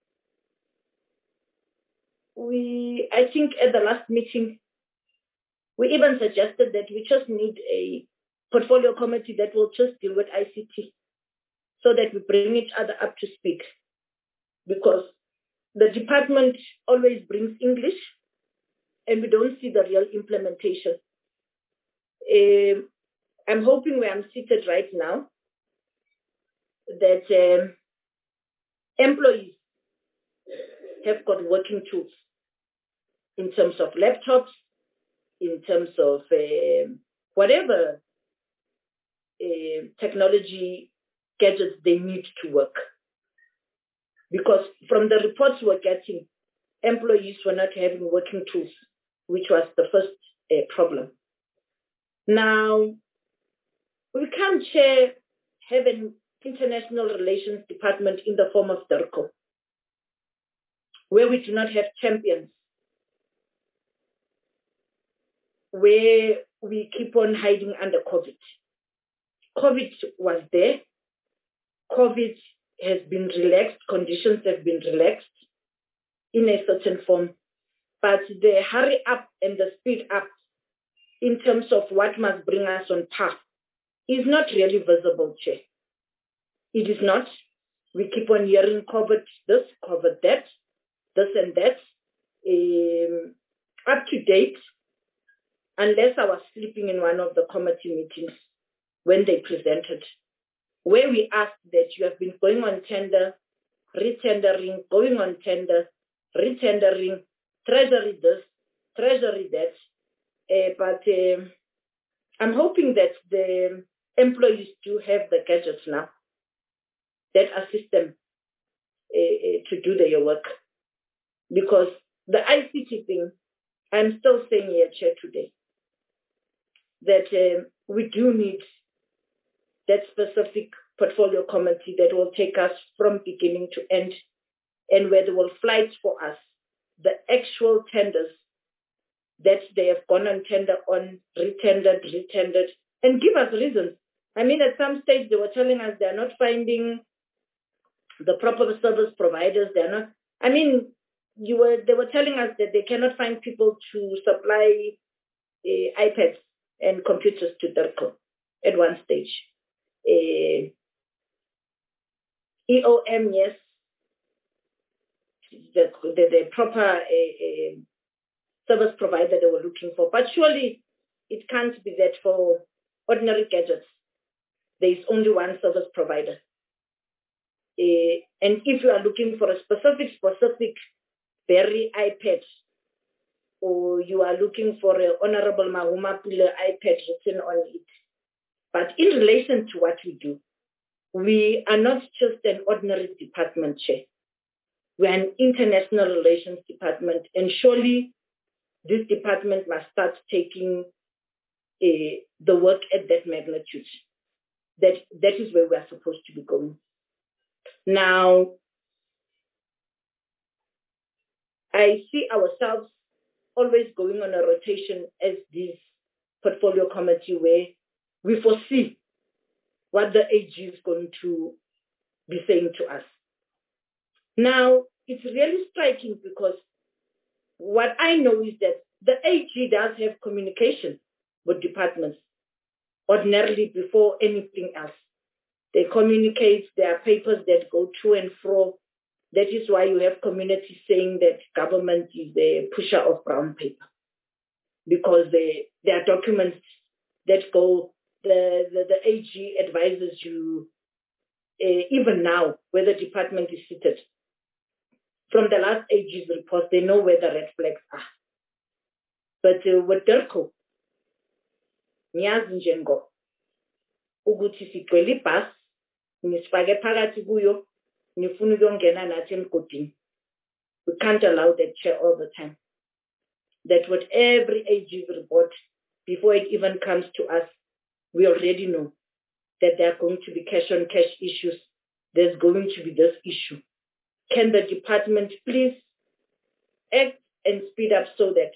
we, I think at the last meeting, we even suggested that we just need a portfolio committee that will just deal with I C T so that we bring each other up to speed. Because the department always brings English and we don't see the real implementation. Um, I'm hoping where I'm seated right now that um, employees have got working tools in terms of laptops, in terms of uh, whatever uh, technology gadgets they need to work. Because from the reports we're getting, employees were not having working tools, which was the first uh, problem. Now, we can't share, have an international relations department in the form of DIRCO, where we do not have champions, where we keep on hiding under COVID. COVID was there. COVID has been relaxed. Conditions have been relaxed in a certain form. But the hurry up and the speed up in terms of what must bring us on path is not really visible, Chair. It is not. We keep on hearing COVID this, COVID that, this and that. Um, up to date, unless I was sleeping in one of the committee meetings when they presented, where we asked that you have been going on tender, retendering, going on tender, retendering, treasury this, treasury that. Uh, but uh, I'm hoping that the employees do have the gadgets now that assist them uh, to do their work. Because the I C T thing, I'm still saying here, Chair, today, that uh, we do need that specific portfolio committee that will take us from beginning to end, and where they will flight for us the actual tenders that they have gone on tender on, retendered, retendered, and give us reasons. I mean, at some stage they were telling us they're not finding the proper service providers. They're not. I mean, you were. They were telling us that they cannot find people to supply uh, iPads and computers to DIRCO at one stage. Uh, E O M, yes, the, the, the proper uh, uh, service provider they were looking for. But surely it can't be that for ordinary gadgets. There is only one service provider. Uh, and if you are looking for a specific, specific Berry iPad, or you are looking for an Honorable Mahuma Pule iPad written on it. But in relation to what we do, we are not just an ordinary department, Chair. We are an international relations department, and surely this department must start taking uh, the work at that magnitude. That, that is where we are supposed to be going. Now, I see ourselves always going on a rotation as this portfolio committee where we foresee what the A G is going to be saying to us. Now, it's really striking because what I know is that the A G does have communication with departments ordinarily before anything else. They communicate, there are papers that go to and fro. That is why you have communities saying that government is a pusher of brown paper, because they, there are documents that go, the, the, the A G advises you, uh, even now, where the department is seated. From the last A G's report, they know where the red flags are. But uh, with DIRCO, niyazi njengo, ukuthi sigcwele ibhasi, nisifake phakathi kuyo, nifuna ukuyongena nathi emgodini. We can't allow that, Chair, all the time. That with every A G's report, before it even comes to us, we already know that there are going to be cash-on-cash issues. There's going to be this issue. Can the department please act and speed up so that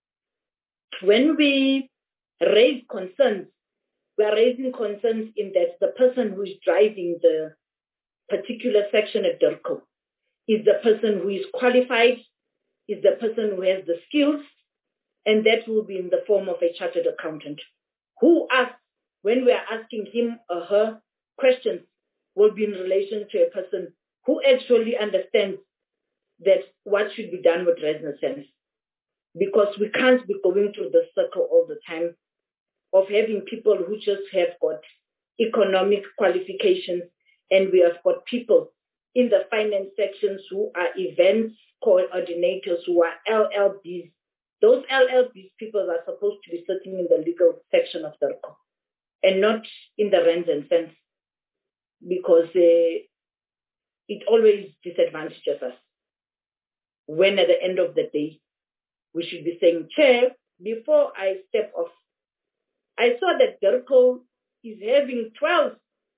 when we raise concerns, we are raising concerns in that the person who is driving the particular section at DIRCO is the person who is qualified, is the person who has the skills, and that will be in the form of a chartered accountant. Who asks, when we are asking him or her questions, will be in relation to a person who actually understands that what should be done with residence. Because we can't be going through the circle all the time of having people who just have got economic qualifications, and we have got people in the finance sections who are events coordinators, who are L L Bs. Those L L Bs people are supposed to be sitting in the legal section of the DIRCO and not in the rents and cents, because uh, it always disadvantages us. When at the end of the day, we should be saying, Chair, before I step off, I saw that DIRCO is having twelve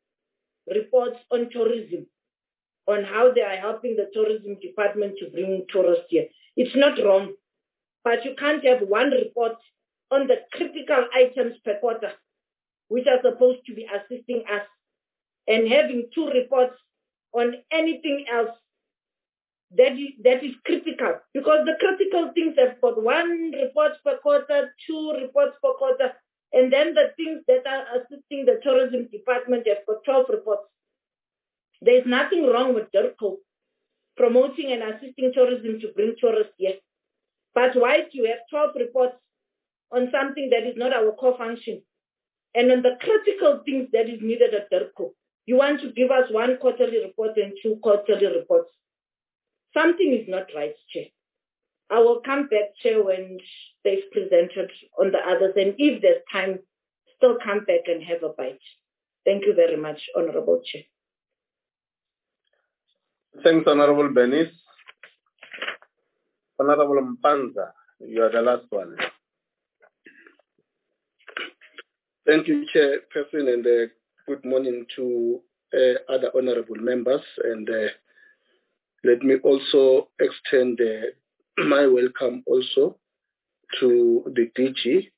reports on tourism, on how they are helping the tourism department to bring tourists here. It's not wrong, but you can't have one report on the critical items per quarter, which are supposed to be assisting us, and having two reports on anything else that is, that is critical. Because the critical things have got one report per quarter, two reports per quarter, and then the things that are assisting the tourism department have got twelve reports. There's nothing wrong with DIRCO promoting and assisting tourism to bring tourists here. But why do you have twelve reports on something that is not our core function? And on the critical things that is needed at DIRCO, you want to give us one quarterly report and two quarterly reports. Something is not right, Chair. I will come back, Chair, when they've presented on the others, and if there's time, still come back and have a bite. Thank you very much, Honorable Chair. Thanks, Honorable Benis. Honorable Mpanza, you are the last one. Thank you, Chairperson, and uh, good morning to uh, other honorable members. And uh, let me also extend uh, my welcome also to the D G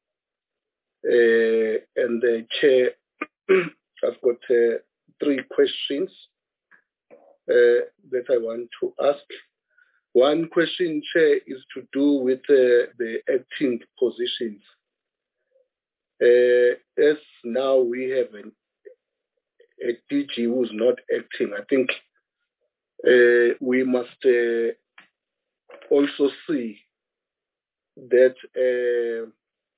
uh, and the Chair. I've got uh, three questions uh, that I want to ask. One question, Chair, is to do with uh, the acting positions. Uh, as now we have an, a D G who's not acting, I think uh, we must uh, also see that uh,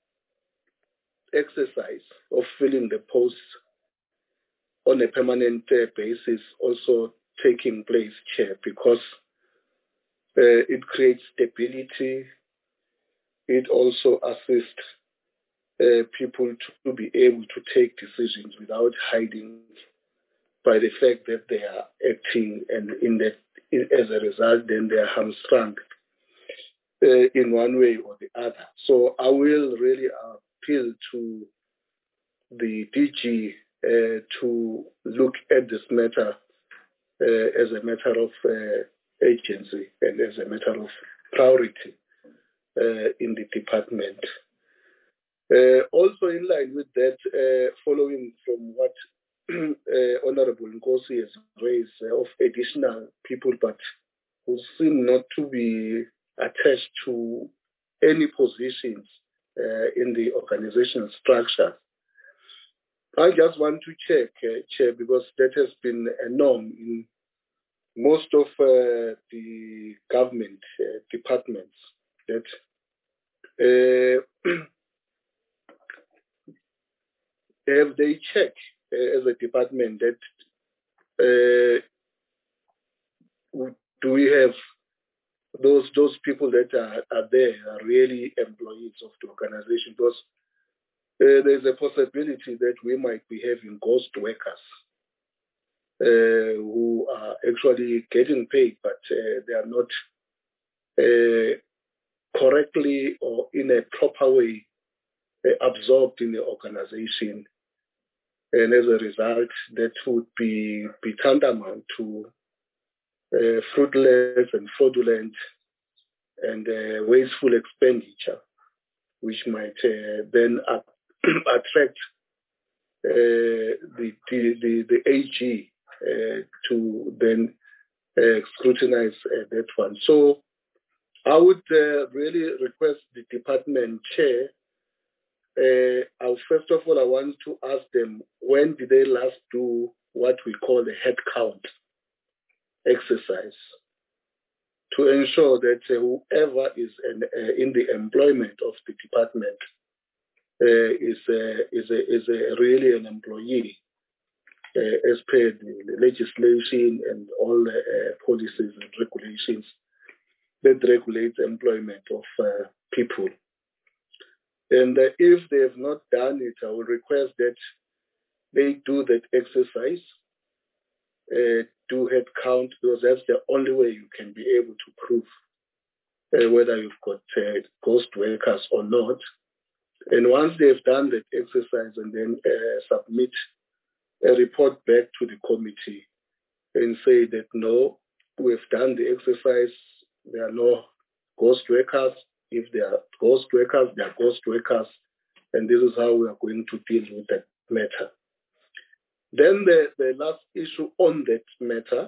exercise of filling the posts on a permanent uh, basis also taking place, Chair, because uh, it creates stability. It also assists Uh, people to, to be able to take decisions without hiding by the fact that they are acting, and in that, in, as a result, then they are hamstrung uh, in one way or the other. So I will really appeal to the D G uh, to look at this matter uh, as a matter of uh, agency and as a matter of priority uh, in the department. Uh, also in line with that, uh, following from what uh, Honorable Nkosi has raised uh, of additional people, but who seem not to be attached to any positions uh, in the organizational structure. I just want to check, uh, Chair, because that has been a norm in most of uh, the government uh, departments, that uh, have they checked uh, as a department that uh, do we have those those people that are, are there are really employees of the organization? Because uh, there's a possibility that we might be having ghost workers uh, who are actually getting paid, but uh, they are not uh, correctly or in a proper way uh, absorbed in the organization. And as a result, that would be, be tantamount to uh, fruitless and fraudulent and uh, wasteful expenditure, which might uh, then uh, attract uh, the, the, the, the A G uh, to then uh, scrutinize uh, that one. So I would uh, really request the department chair, uh, I'll, first of all, I want to ask them, when did they last do what we call a head count exercise to ensure that uh, whoever is an, uh, in the employment of the department uh, is, uh, is, a, is a really an employee uh, as per the legislation and all the uh, policies and regulations that regulate employment of uh, people. And uh, if they have not done it, I will request that they do that exercise, uh, do head count, because that's the only way you can be able to prove uh, whether you've got uh, ghost workers or not. And once they've done that exercise and then uh, submit a report back to the committee and say that, no, we've done the exercise, there are no ghost workers. If there are ghost workers, they are ghost workers, and this is how we are going to deal with that matter. Then the, the last issue on that matter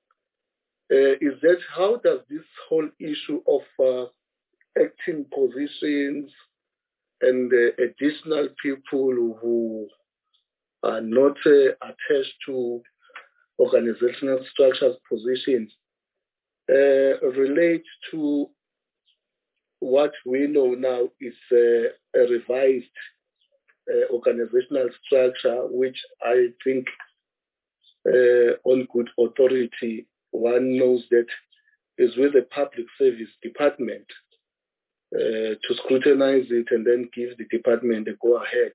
uh, is that how does this whole issue of uh, acting positions and uh, additional people who are not uh, attached to organizational structures positions uh, relate to what we know now is uh, a revised uh, organizational structure, which I think uh, on good authority, one knows that is with the Public Service Department uh, to scrutinize it and then give the department a go-ahead.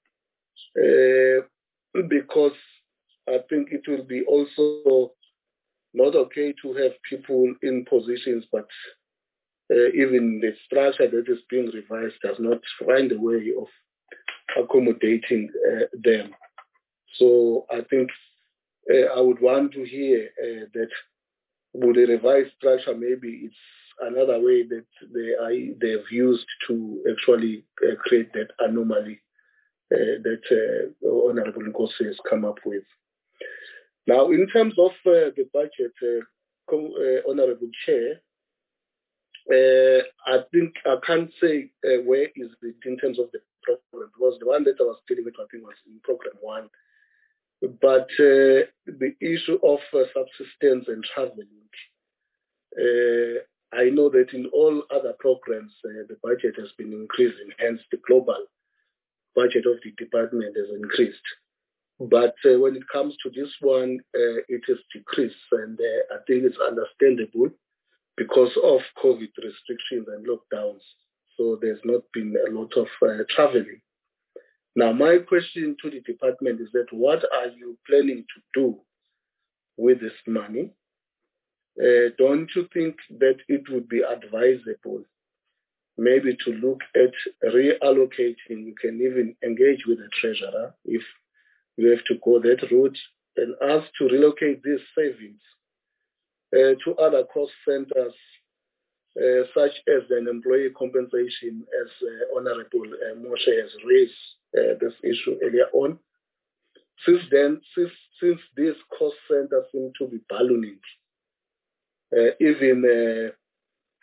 Uh, because I think it will be also not okay to have people in positions, but uh, even the structure that is being revised does not find a way of accommodating uh, them. So I think uh, I would want to hear uh, that with the revised structure, maybe it's another way that they are, they've used to actually uh, create that anomaly uh, that uh, Honorable Nkosi has come up with. Now, in terms of uh, the budget, uh, uh, Honorable Chair, uh, I think I can't say uh, where is it in terms of the program, because the one that I was dealing with, I think, was in program one. But uh, the issue of uh, subsistence and traveling, uh, I know that in all other programs, uh, the budget has been increasing, hence the global budget of the department has increased. But uh, when it comes to this one, uh, it has decreased, and uh, I think it's understandable because of COVID restrictions and lockdowns. So there's not been a lot of uh, traveling. Now, my question to the department is that what are you planning to do with this money? Uh, don't you think that it would be advisable maybe to look at reallocating? You can even engage with the treasurer if you have to go that route and ask to relocate these savings uh, to other cost centers, uh, such as an employee compensation, as uh, Honorable uh, Moshe has raised uh, this issue earlier on. Since then, since, since these cost centers seem to be ballooning, uh, even uh,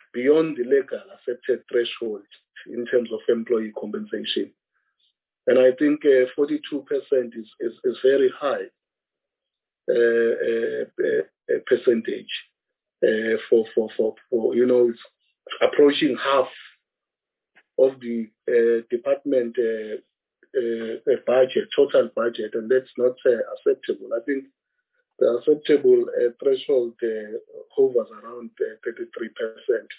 beyond the legal accepted threshold in terms of employee compensation. And I think uh, forty-two percent is, is, is very high uh, uh, uh, percentage uh, for, for, for, for, you know, it's approaching half of the uh, department uh, uh, budget, total budget, and that's not uh, acceptable. I think the acceptable uh, threshold uh, hovers around uh, thirty-three percent.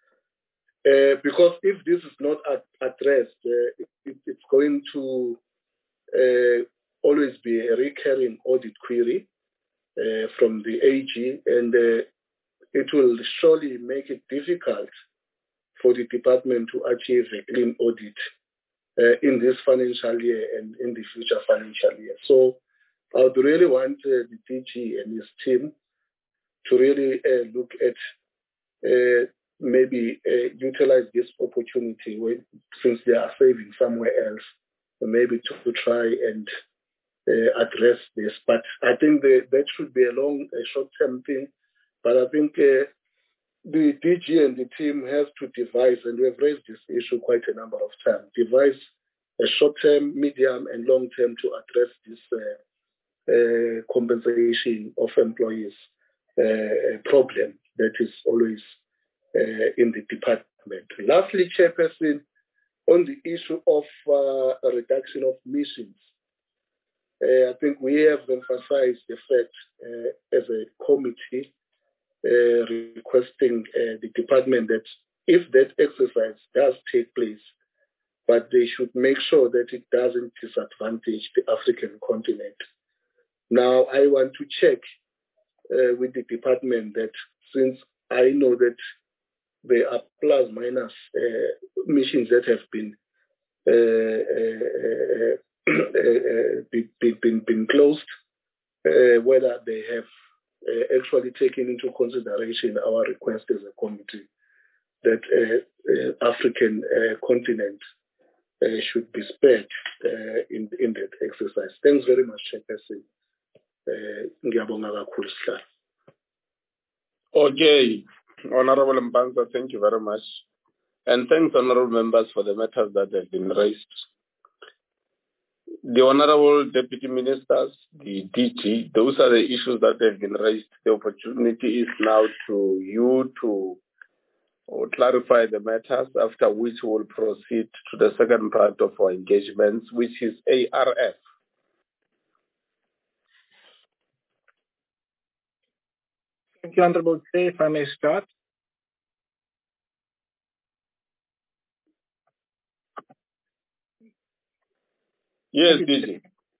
Uh, because if this is not ad- addressed, uh, it, it's going to uh, always be a recurring audit query uh, from the A G, and uh, it will surely make it difficult for the department to achieve a clean audit uh, in this financial year and in the future financial year. So I would really want uh, the D G and his team to really uh, look at uh, maybe uh, utilize this opportunity when, since they are saving somewhere else, maybe to, to try and uh, address this. But I think the, that should be a long, a short-term thing. But I think uh, the D G and the team has to devise, and we have raised this issue quite a number of times, devise a short-term, medium, and long-term to address this uh, uh, compensation of employees uh, problem that is always uh, in the department. Lastly, Chairperson, on the issue of uh, a reduction of missions, uh, I think we have emphasized the fact uh, as a committee uh, requesting uh, the department that if that exercise does take place, but they should make sure that it doesn't disadvantage the African continent. Now, I want to check uh, with the department that since I know that there are plus minus uh, missions that have been uh, uh, been, been, been closed, uh, whether they have uh, actually taken into consideration our request as a committee that uh, uh, African uh, continent uh, should be spared uh, in, in that exercise. Thanks very much, Chairperson. Uh, Okay, Honorable Mpanza, thank you very much. And thanks, honorable members, for the matters that have been raised. The honorable deputy ministers, the D G, those are the issues that have been raised. The opportunity is now to you to clarify the matters, after which we will proceed to the second part of our engagements, which is A R F. Thank you, Honorable Chair. If I may start. Yes, D G.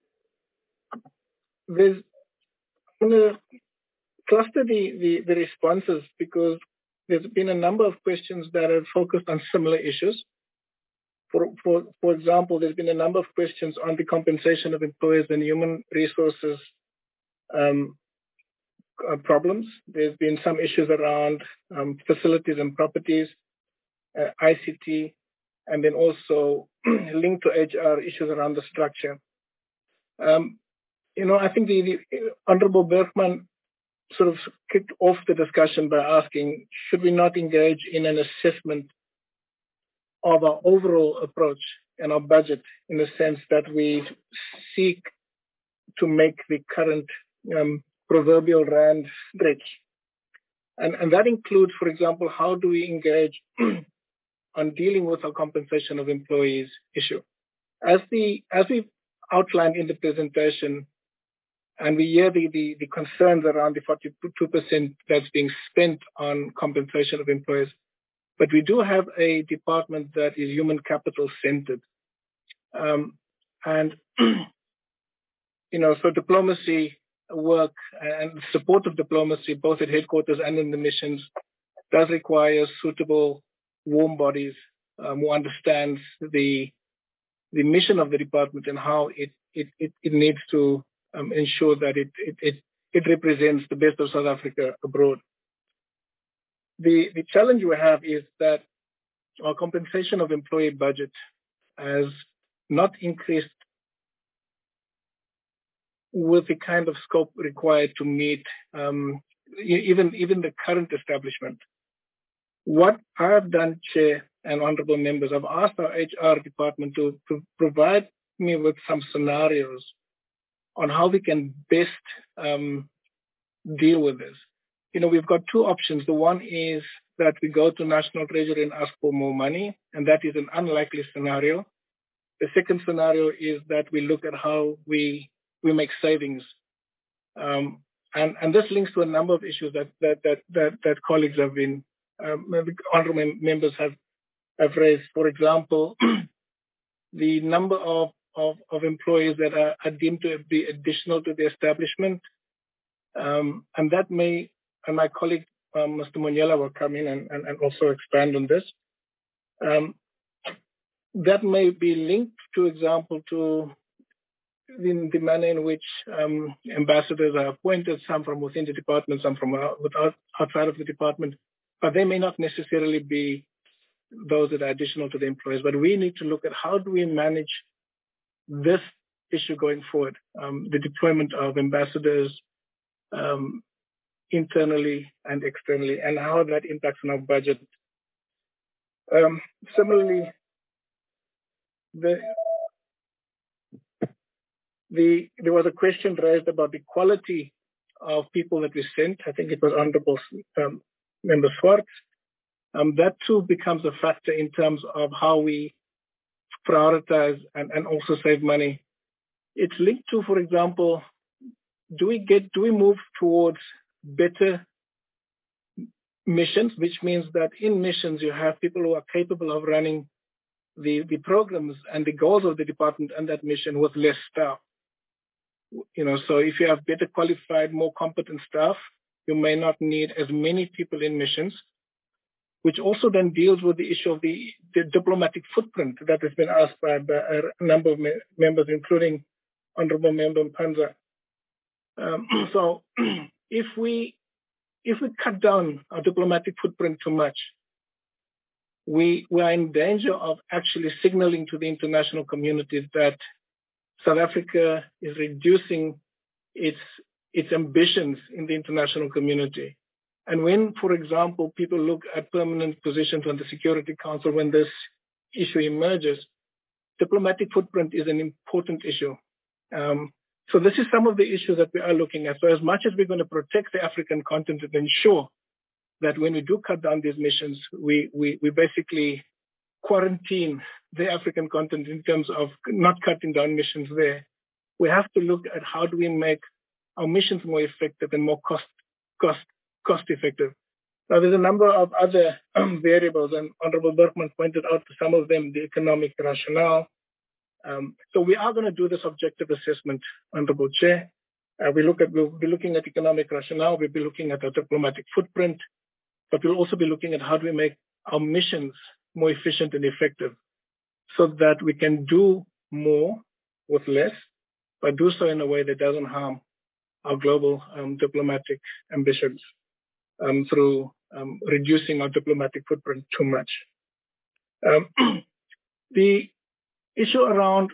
There's, I'm going to cluster the, the, the responses because there's been a number of questions that are focused on similar issues. For, for, for example, there's been a number of questions on the compensation of employers and human resources um, uh, problems. There's been some issues around um, facilities and properties, uh, I C T, and then also linked to H R issues around the structure. Um, you know, I think the, the Honorable Bergman sort of kicked off the discussion by asking, should we not engage in an assessment of our overall approach and our budget in the sense that we seek to make the current um, proverbial rand stretch. And, and that includes, for example, how do we engage on dealing with our compensation of employees issue. As the as we outlined in the presentation, and we hear the, the, the concerns around the forty-two percent that's being spent on compensation of employees, but we do have a department that is human capital centered. Um, and, you know, so diplomacy work and support of diplomacy, both at headquarters and in the missions, does require suitable warm bodies um, who understands the the mission of the department and how it it, it, it needs to um, ensure that it, it it it represents the best of South Africa abroad. The the challenge we have is that our compensation of employee budget has not increased with the kind of scope required to meet um, even even the current establishment. What I've done, Chair and honorable members, I've asked our H R department to, to provide me with some scenarios on how we can best um, deal with this. You know, we've got two options. The one is that we go to National Treasury and ask for more money, and that is an unlikely scenario. The second scenario is that we look at how we we make savings. Um, and, and this links to a number of issues that that that that, that colleagues have been, um, honorable members have, have raised. For example, the number of, of, of employees that are, are deemed to be additional to the establishment. Um, and that may, and my colleague, um, Mister Monyela, will come in and, and, and also expand on this. Um, that may be linked, to example, to the, the manner in which um, ambassadors are appointed, some from within the department, some from out, outside of the department, but they may not necessarily be those that are additional to the employees. But we need to look at how do we manage this issue going forward, um, the deployment of ambassadors um, internally and externally, and how that impacts on our budget. Um, similarly, the, the, there was a question raised about the quality of people that we sent. I think it was Honorable um, Member Swartz. Um, that too becomes a factor in terms of how we prioritize and, and also save money. It's linked to, for example, do we get, do we move towards better missions, which means that in missions you have people who are capable of running the, the programs and the goals of the department and that mission with less staff. You know, so if you have better qualified, more competent staff, you may not need as many people in missions, which also then deals with the issue of the, the diplomatic footprint that has been asked by, by a number of me members, including Honorable Member Mpanza. Um, so if we if we cut down our diplomatic footprint too much, we, we are in danger of actually signaling to the international community that South Africa is reducing its its ambitions in the international community. And when, for example, people look at permanent positions on the Security Council, when this issue emerges, diplomatic footprint is an important issue. Um, so this is some of the issues that we are looking at. So as much as we're going to protect the African continent and ensure that when we do cut down these missions, we, we, we basically quarantine the African continent in terms of not cutting down missions there, we have to look at how do we make our missions more effective and more cost, cost, cost effective. Now, there's a number of other um, variables, and Honorable Bergman pointed out to some of them, the economic rationale. Um, so we are going to do this objective assessment, Honorable Chair. Uh, we look at, we'll be looking at economic rationale, we'll be looking at our diplomatic footprint, but we'll also be looking at how do we make our missions more efficient and effective so that we can do more with less, but do so in a way that doesn't harm our global um, diplomatic ambitions um, through um, reducing our diplomatic footprint too much. Um, the issue around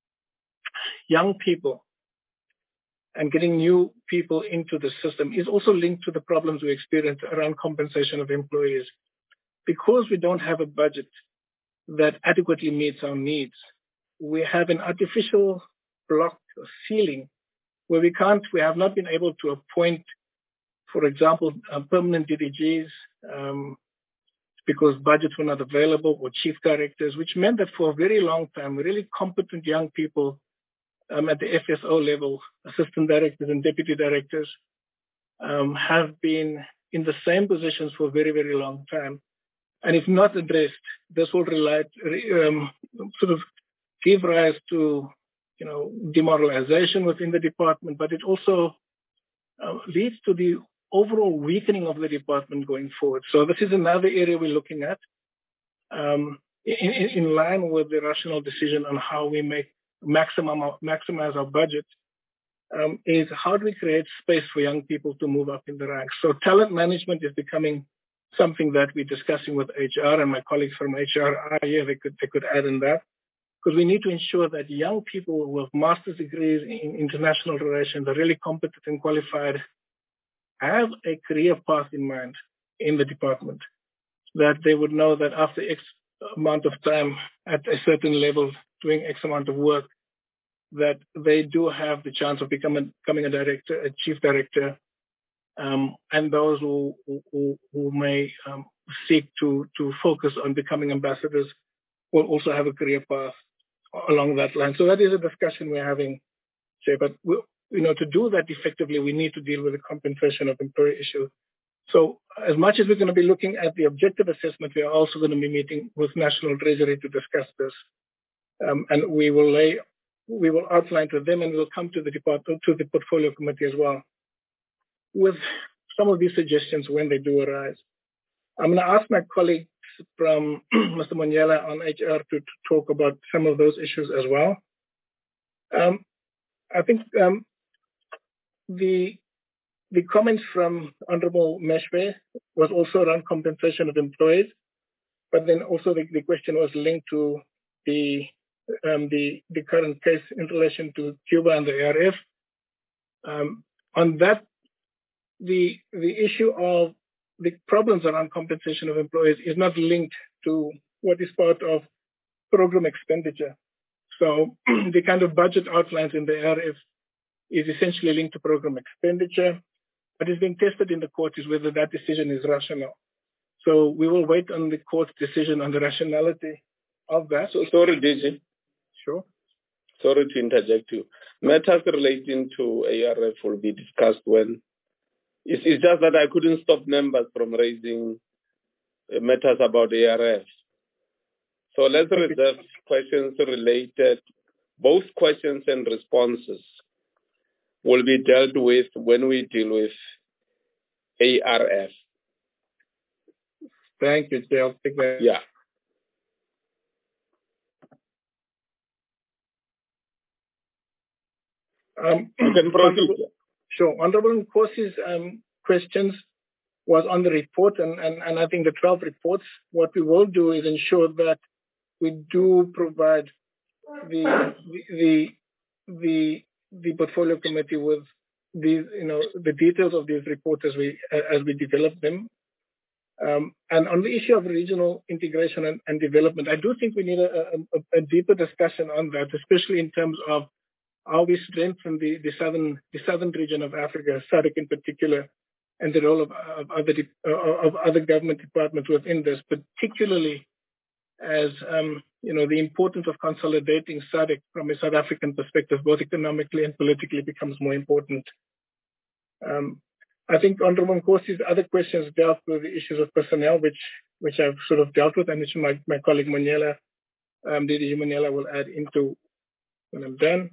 young people and getting new people into the system is also linked to the problems we experience around compensation of employees. Because we don't have a budget that adequately meets our needs, we have an artificial block or ceiling where we can't, we have not been able to appoint, for example, uh, permanent D D Gs um, because budgets were not available, or chief directors, which meant that for a very long time, really competent young people um, at the F S O level, assistant directors and deputy directors, um, have been in the same positions for a very, very long time. And if not addressed, this will rely, um, sort of give rise to, you know, demoralization within the department, but it also uh, leads to the overall weakening of the department going forward. So this is another area we're looking at, um, in, in line with the rational decision on how we make maximum maximize our budget. Um, is how do we create space for young people to move up in the ranks? So talent management is becoming something that we're discussing with H R, and my colleagues from H R are here. They could they could add in that, because we need to ensure that young people with master's degrees in international relations are really competent and qualified, have a career path in mind in the department. that they would know that after X amount of time at a certain level doing X amount of work, that they do have the chance of becoming, becoming a director, a chief director, um, and those who, who, who may um, seek to, to focus on becoming ambassadors will also have a career path along that line. So that is a discussion we're having, Jay. But we, you know, to do that effectively, we need to deal with the compensation of employee issue. So as much as we're going to be looking at the objective assessment, we are also going to be meeting with National Treasury to discuss this. Um, and we will lay, we will outline to them, and we'll come to the department, to the portfolio committee as well, with some of these suggestions when they do arise. I'm going to ask my colleagues from Mister Monyela on H R to, to talk about some of those issues as well. Um, I think um, the the comments from Honorable Meshwe was also around compensation of employees, but then also the, the question was linked to the um, the the current case in relation to Cuba and the A R F. Um, on that, the the issue of the problems around compensation of employees is not linked to what is part of program expenditure. So the kind of budget outlines in the A R F is essentially linked to program expenditure. What is being tested in the court is whether that decision is rational. So we will wait on the court's decision on the rationality of that. So sorry, D J. Sure. Sorry to interject you. Matters relating to A R F will be discussed when. It's, it's just that I couldn't stop members from raising matters about A R F. So let's reserve questions related, both questions and responses will be dealt with when we deal with A R F. Thank you, Jay. I'll take that. Yeah. Um, you can proceed. Sure. Honorable Nkosi's um, questions was on the report, and, and, and I think the twelve reports, what we will do is ensure that we do provide the the the the portfolio committee with these, you know, the details of these reports as we as we develop them. Um, and on the issue of regional integration and, and development, I do think we need a, a, a deeper discussion on that, especially in terms of how we strengthen the, the southern the southern region of Africa, SADC in particular, and the role of, of other of other government departments within this, particularly as um, you know, the importance of consolidating SADC from a South African perspective, both economically and politically, becomes more important. Um, I think Honorable Nkosi's other questions dealt with the issues of personnel, which which I've sort of dealt with, and which my, my colleague Monyela, um, D D G Monyela, will add into when I'm done.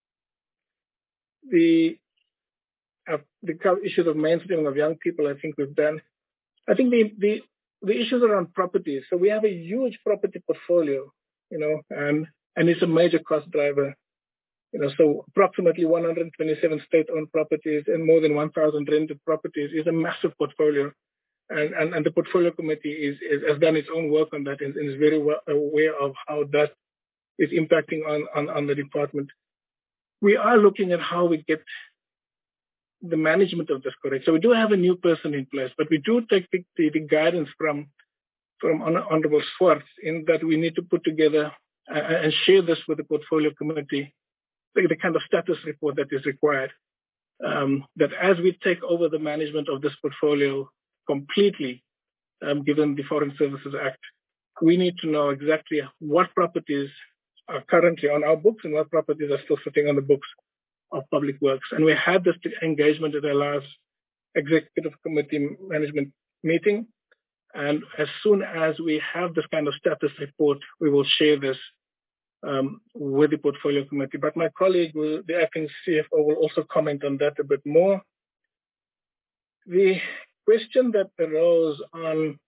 The uh, the issues of mainstreaming of young people, I think we've done. I think the the the issues around properties. So we have a huge property portfolio, you know, and and it's a major cost driver. You know, so approximately one hundred twenty-seven state-owned properties and more than one thousand rented properties is a massive portfolio. And, and, and the portfolio committee is, is, has done its own work on that and, and is very well aware of how that is impacting on, on, on the department. We are looking at how we get the management of this correct. So we do have a new person in place, but we do take the, the, the guidance from, from Honorable Swartz in that we need to put together uh, and share this with the portfolio committee, the kind of status report that is required, um, that as we take over the management of this portfolio completely, um, given the Foreign Services Act, we need to know exactly what properties are currently on our books and what properties are still sitting on the books of Public Works. And we had this engagement at our last executive committee management meeting. And as soon as we have this kind of status report, we will share this Um, with the portfolio committee. But my colleague, will, the acting C F O, will also comment on that a bit more. The question that arose on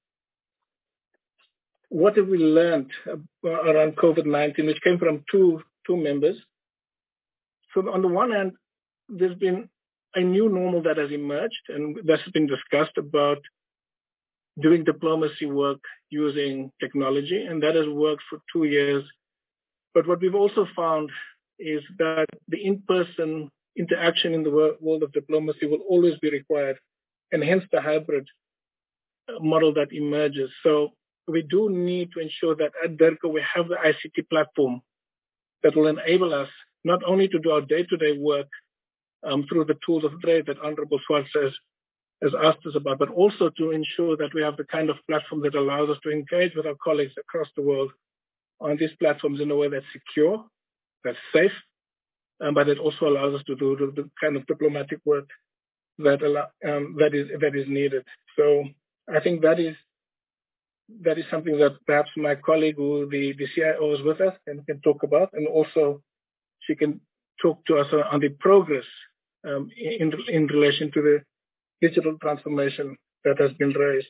what have we learned around COVID nineteen, which came from two, two members. So on the one hand, there's been a new normal that has emerged, and that's been discussed about doing diplomacy work using technology, and that has worked for two years. But what we've also found is that the in-person interaction in the world of diplomacy will always be required, and hence the hybrid model that emerges. So we do need to ensure that at DIRCO we have the I C T platform that will enable us not only to do our day-to-day work um, through the tools of trade that Honorable Swartz has, has asked us about, but also to ensure that we have the kind of platform that allows us to engage with our colleagues across the world on these platforms in a way that's secure, that's safe, um, but it also allows us to do the, the kind of diplomatic work that allow, um, that is that is needed. So I think that is that is something that perhaps my colleague, who the, the C I O is with us, and can talk about, and also she can talk to us on the progress um, in in relation to the digital transformation that has been raised.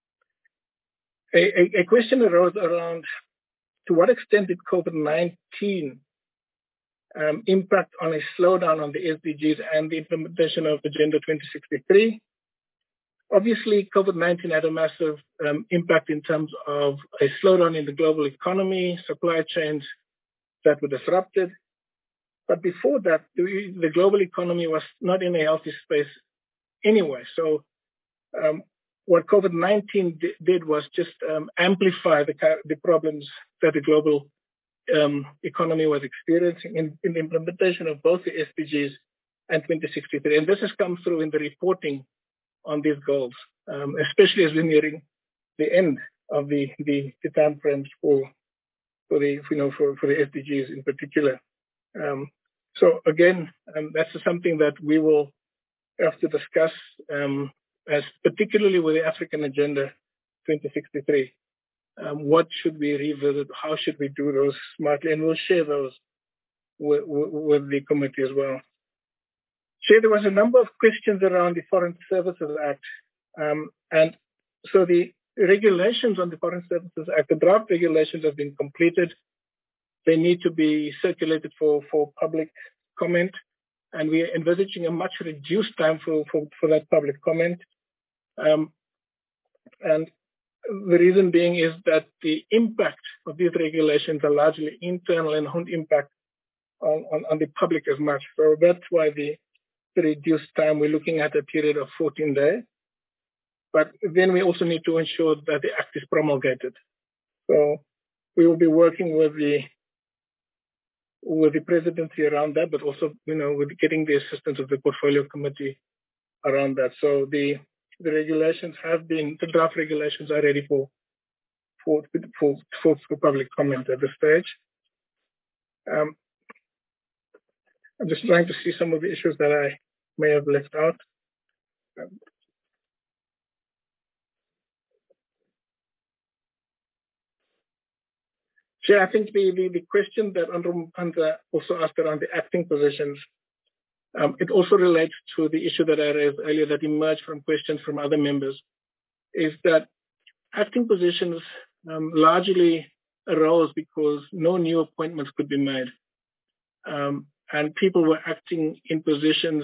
A, a, a question arose around to what extent did COVID nineteen um, impact on a slowdown on the S D Gs and the implementation of Agenda twenty sixty-three? Obviously, COVID nineteen had a massive um, impact in terms of a slowdown in the global economy, supply chains that were disrupted. But before that, the, the global economy was not in a healthy space anyway. So um, what COVID nineteen d- did was just um, amplify the, the problems that the global um, economy was experiencing in, in the implementation of both the S D Gs and twenty sixty-three. And this has come through in the reporting on these goals, um, especially as we're nearing the end of the, the, the time frames for, for the, you know, for, for the S D Gs in particular. Um, so again, um, that's something that we will have to discuss, um, as particularly with the African Agenda twenty sixty-three. Um, what should we revisit? How should we do those smartly? And we'll share those with, with, with the committee as well. Chair, there was a number of questions around the Foreign Services Act. Um, and so the regulations on the Foreign Services Act, the draft regulations have been completed. They need to be circulated for, for public comment. And we are envisaging a much reduced time for, for, for that public comment. Um, and the reason being is that the impact of these regulations are largely internal and don't impact on, on, on the public as much. So that's why the, the reduced time, we're looking at a period of fourteen days. But then we also need to ensure that the act is promulgated. So we will be working with the with the presidency around that, but also, you know, with getting the assistance of the portfolio committee around that. So the the regulations have been, the draft regulations are ready for for for, for, for public comment at this stage. Um, I'm just trying to see some of the issues that I may have left out. Um, Chair, I think the, the, the question that Honorable Mpanza also asked around the acting positions, um, it also relates to the issue that I raised earlier that emerged from questions from other members, is that acting positions um, largely arose because no new appointments could be made. Um, and people were acting in positions,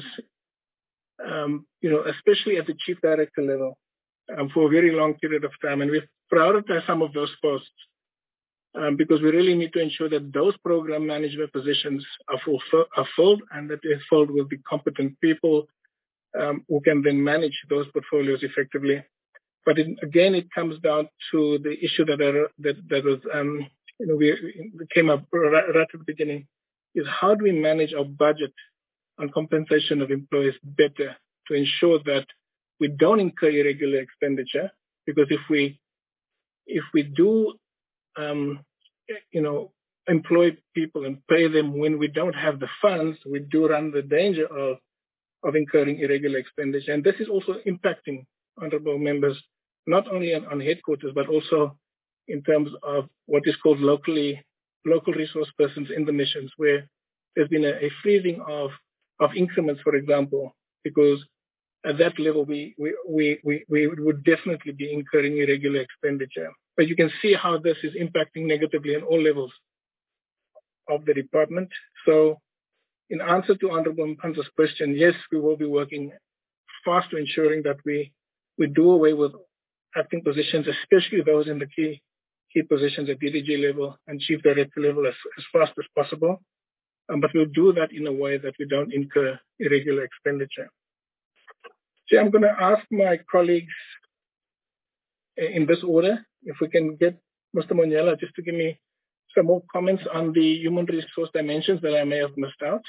um, you know, especially at the chief director level um, for a very long period of time. And we've prioritized some of those posts um, because we really need to ensure that those program management positions are, fulfill, are filled and that they're filled with the competent people um, who can then manage those portfolios effectively. But it, again, it comes down to the issue that I, that, that was, um, you know, we, we came up right, right at the beginning, is how do we manage our budget on compensation of employees better to ensure that we don't incur irregular expenditure? Because if we if we do, um, you know, employ people and pay them when we don't have the funds, we do run the danger of of incurring irregular expenditure. And this is also impacting honourable members, not only on, on headquarters, but also in terms of what is called locally local resource persons in the missions, where there's been a, a freezing of, of increments, for example, because at that level, we, we, we, we, we would definitely be incurring irregular expenditure. But you can see how this is impacting negatively on all levels of the department. So in answer to Honorable Mpanza's question, yes, we will be working fast to ensuring that we, we do away with acting positions, especially those in the key key positions at D D G level and chief director level as, as fast as possible. Um, but we'll do that in a way that we don't incur irregular expenditure. So I'm going to ask my colleagues in this order. If we can get Mister Monyela just to give me some more comments on the human resource dimensions that I may have missed out.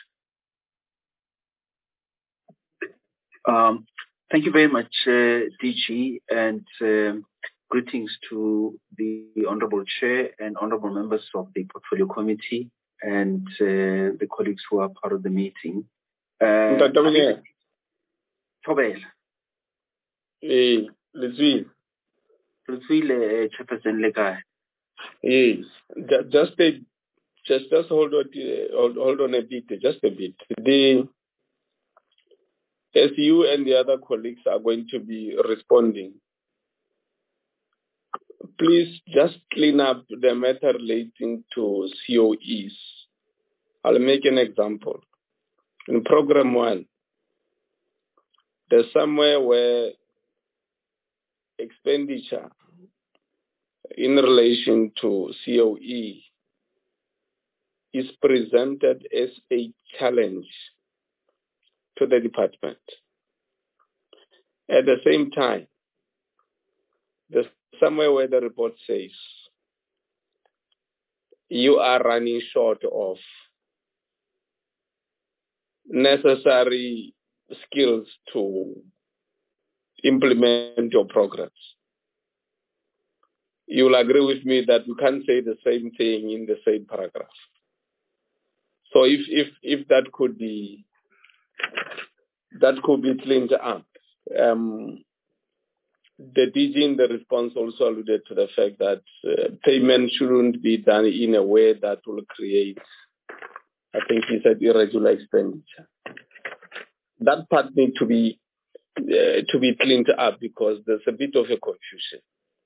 Um, thank you very much, uh, D G, and um, greetings to the Honorable Chair and Honorable members of the Portfolio Committee and uh, the colleagues who are part of the meeting. Uh, Tobel. Hey, Lizzie. Lizzie, Chairperson Lekai. Yes, just a, just just hold on, hold, hold on a bit, just a bit. The as you and the other colleagues are going to be responding, please just clean up the matter relating to C O Es. I'll make an example. In program one, there's somewhere where expenditure in relation to C O E is presented as a challenge to the department. At the same time, there's somewhere where the report says you are running short of necessary skills to implement your programs. You will agree with me that you can't say the same thing in the same paragraph. So if if if that could be that could be cleaned up. Um, the D G in the response also alluded to the fact that uh, payment shouldn't be done in a way that will create, I think he said, irregular expenditure. That part needs to be uh, to be cleaned up because there's a bit of a confusion.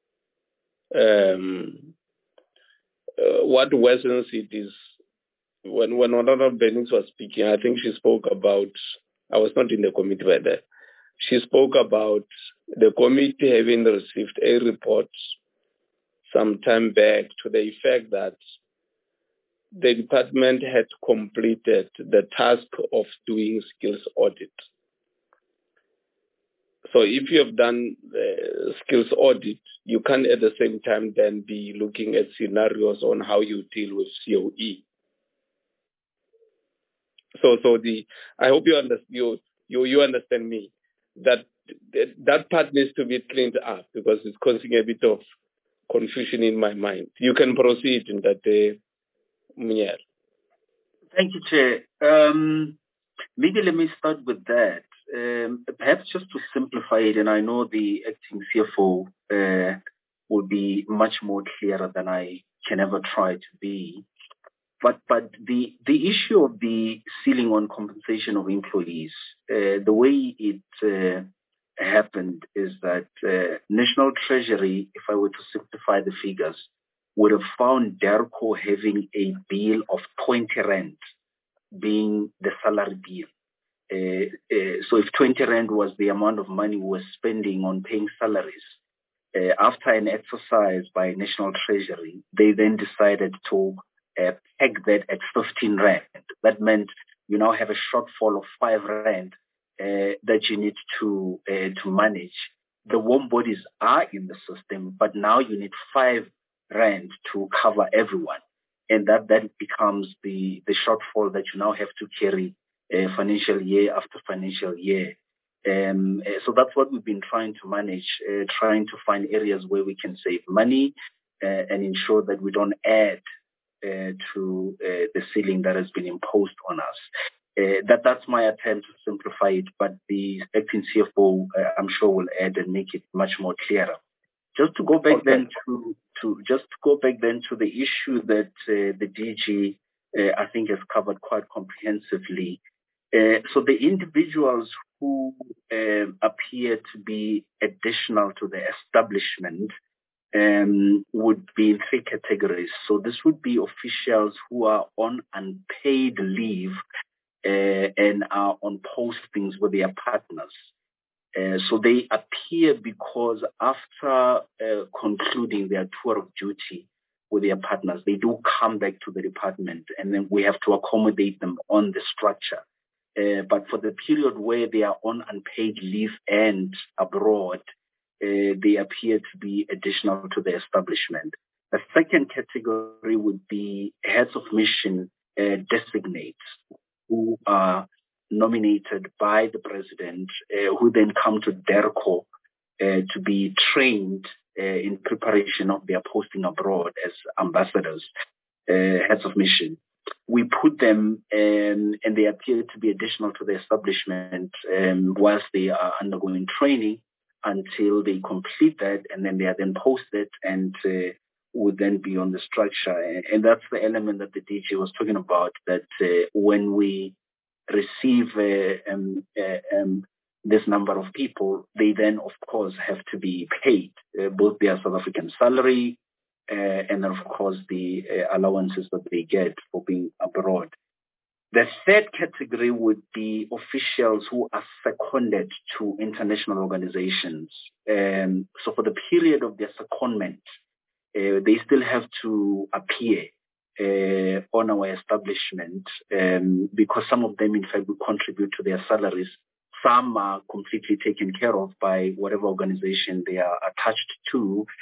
Um, uh, what worsens it is when when Honorable Bennings was speaking, I think she spoke about, I was not in the committee by then, she spoke about the committee having received a report some time back to the effect that the department had completed the task of doing skills audit. So if you have done the skills audit, you can at the same time then be looking at scenarios on how you deal with C O E. So, so the I hope you understand you you you understand me that that part needs to be cleaned up because it's causing a bit of confusion in my mind. You can proceed in that day, Munyer. Thank you, Chair. Um, maybe let me start with that. Um, perhaps just to simplify it, and I know the acting C F O uh, will be much more clearer than I can ever try to be. But but the the issue of the ceiling on compensation of employees, uh, the way it uh, happened is that uh, National Treasury, if I were to simplify the figures, would have found DERCO having a bill of twenty rand being the salary bill. Uh, uh, so if twenty rand was the amount of money we were spending on paying salaries, uh, after an exercise by National Treasury, they then decided to uh, peg that at fifteen rand. That meant you now have a shortfall of five rand uh, that you need to uh, to manage. The warm bodies are in the system, but now you need five rand to cover everyone. And that then becomes the, the shortfall that you now have to carry uh, financial year after financial year. Um, uh, so that's what we've been trying to manage, uh, trying to find areas where we can save money uh, and ensure that we don't add uh, to uh, the ceiling that has been imposed on us. Uh, that that's my attempt to simplify it, but the acting C F O, uh, I'm sure, will add and make it much more clearer. Just to go back okay. then to, to just to go back then to the issue that uh, the D G uh, I think has covered quite comprehensively. Uh, so the individuals who uh, appear to be additional to the establishment um, would be in three categories. So this would be officials who are on unpaid leave uh, and are on postings with their partners. Uh, so they appear because after uh, concluding their tour of duty with their partners, they do come back to the department, and then we have to accommodate them on the structure. Uh, but for the period where they are on unpaid leave and abroad, uh, they appear to be additional to the establishment. The second category would be heads of mission uh, designates who are nominated by the president, uh, who then come to DIRCO uh, to be trained uh, in preparation of their posting abroad as ambassadors, uh, heads of mission. We put them, um, and they appear to be additional to the establishment um, whilst they are undergoing training until they complete that, and then they are then posted and uh, would then be on the structure. And that's the element that the D G was talking about, that uh, when we receive uh, um, uh, um, this number of people, they then, of course, have to be paid, uh, both their South African salary, Uh, and then, of course, the uh, allowances that they get for being abroad. The third category would be officials who are seconded to international organizations. Um, so for the period of their secondment, uh, they still have to appear uh, on our establishment um, because some of them, in fact, will contribute to their salaries. Some are completely taken care of by whatever organization they are attached to.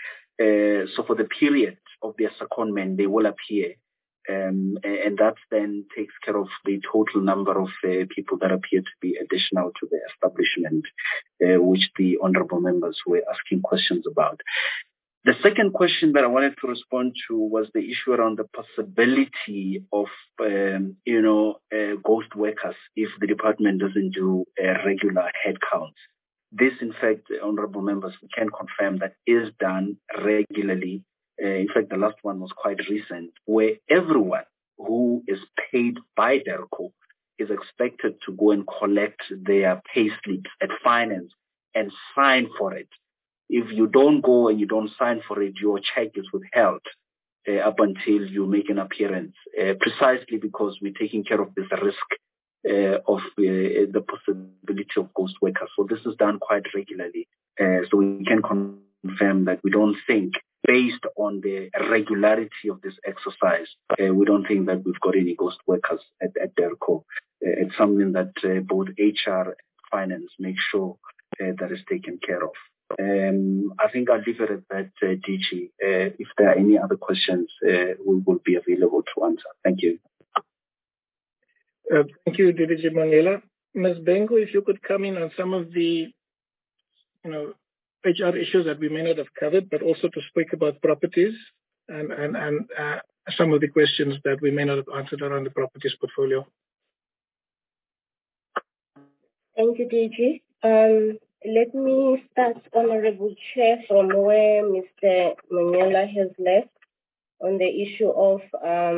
Uh, so for the period of their secondment, they will appear, um, and that then takes care of the total number of uh, people that appear to be additional to the establishment, uh, which the honorable members were asking questions about. The second question that I wanted to respond to was the issue around the possibility of, um, you know, uh, ghost workers if the department doesn't do uh, regular headcounts. This, in fact, honorable members, we can confirm that is done regularly. Uh, in fact, the last one was quite recent, where everyone who is paid by DIRCO is expected to go and collect their pay slips at finance and sign for it. If you don't go and you don't sign for it, your check is withheld uh, up until you make an appearance, uh, precisely because we're taking care of this risk Uh, of uh, the possibility of ghost workers. So this is done quite regularly. Uh, so we can confirm that we don't think, based on the regularity of this exercise, uh, we don't think that we've got any ghost workers at, at DIRCO. Uh, it's something that uh, both H R and finance make sure uh, that is taken care of. Um, I think I'll leave it at that, uh, D G. Uh, if there are any other questions, uh, we will be available to answer. Thank you. Uh, thank you, D D G Mangela. Miz Bengu, if you could come in on some of the, you know, H R issues that we may not have covered, but also to speak about properties and and and uh, some of the questions that we may not have answered around the properties portfolio. Thank you, D G. Um, let me start, Honorable Chair, from where Mister Mangela has left on the issue of um,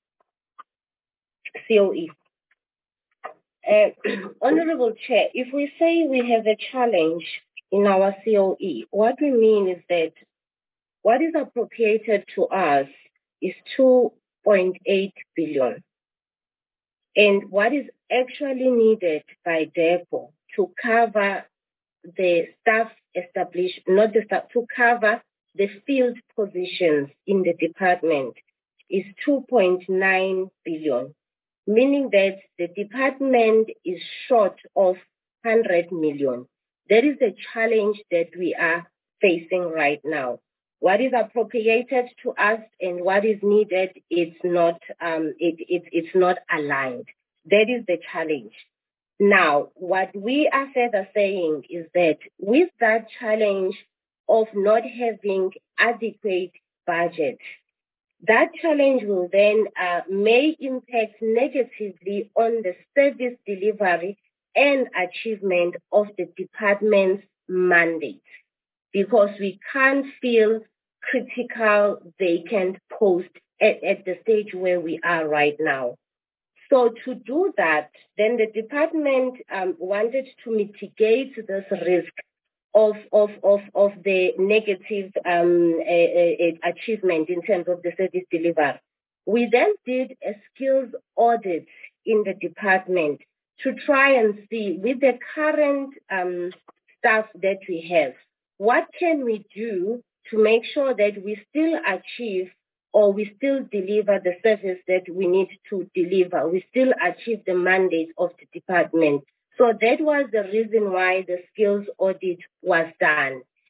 C O E. Uh, Honorable Chair, if we say we have a challenge in our C O E, what we mean is that what is appropriated to us is two point eight billion. And what is actually needed by DIRCO to cover the staff established, not the staff, to cover the field positions in the department is two point nine billion. Meaning that the department is short of one hundred million. That is the challenge that we are facing right now. What is appropriated to us and what is needed, it's not, um, it, it, it's not aligned. That is the challenge. Now, what we are further saying is that with that challenge of not having adequate budget, that challenge will then uh, may impact negatively on the service delivery and achievement of the department's mandate, because we can't feel critical vacant post at, at the stage where we are right now. So to do that, then the department um, wanted to mitigate this risk of of of of the negative um, uh, uh, achievement in terms of the service delivery. We then did a skills audit in the department to try and see, with the current um, staff that we have, what can we do to make sure that we still achieve or we still deliver the service that we need to deliver. We still achieve the mandate of the department. So that was the reason why the skills audit was done.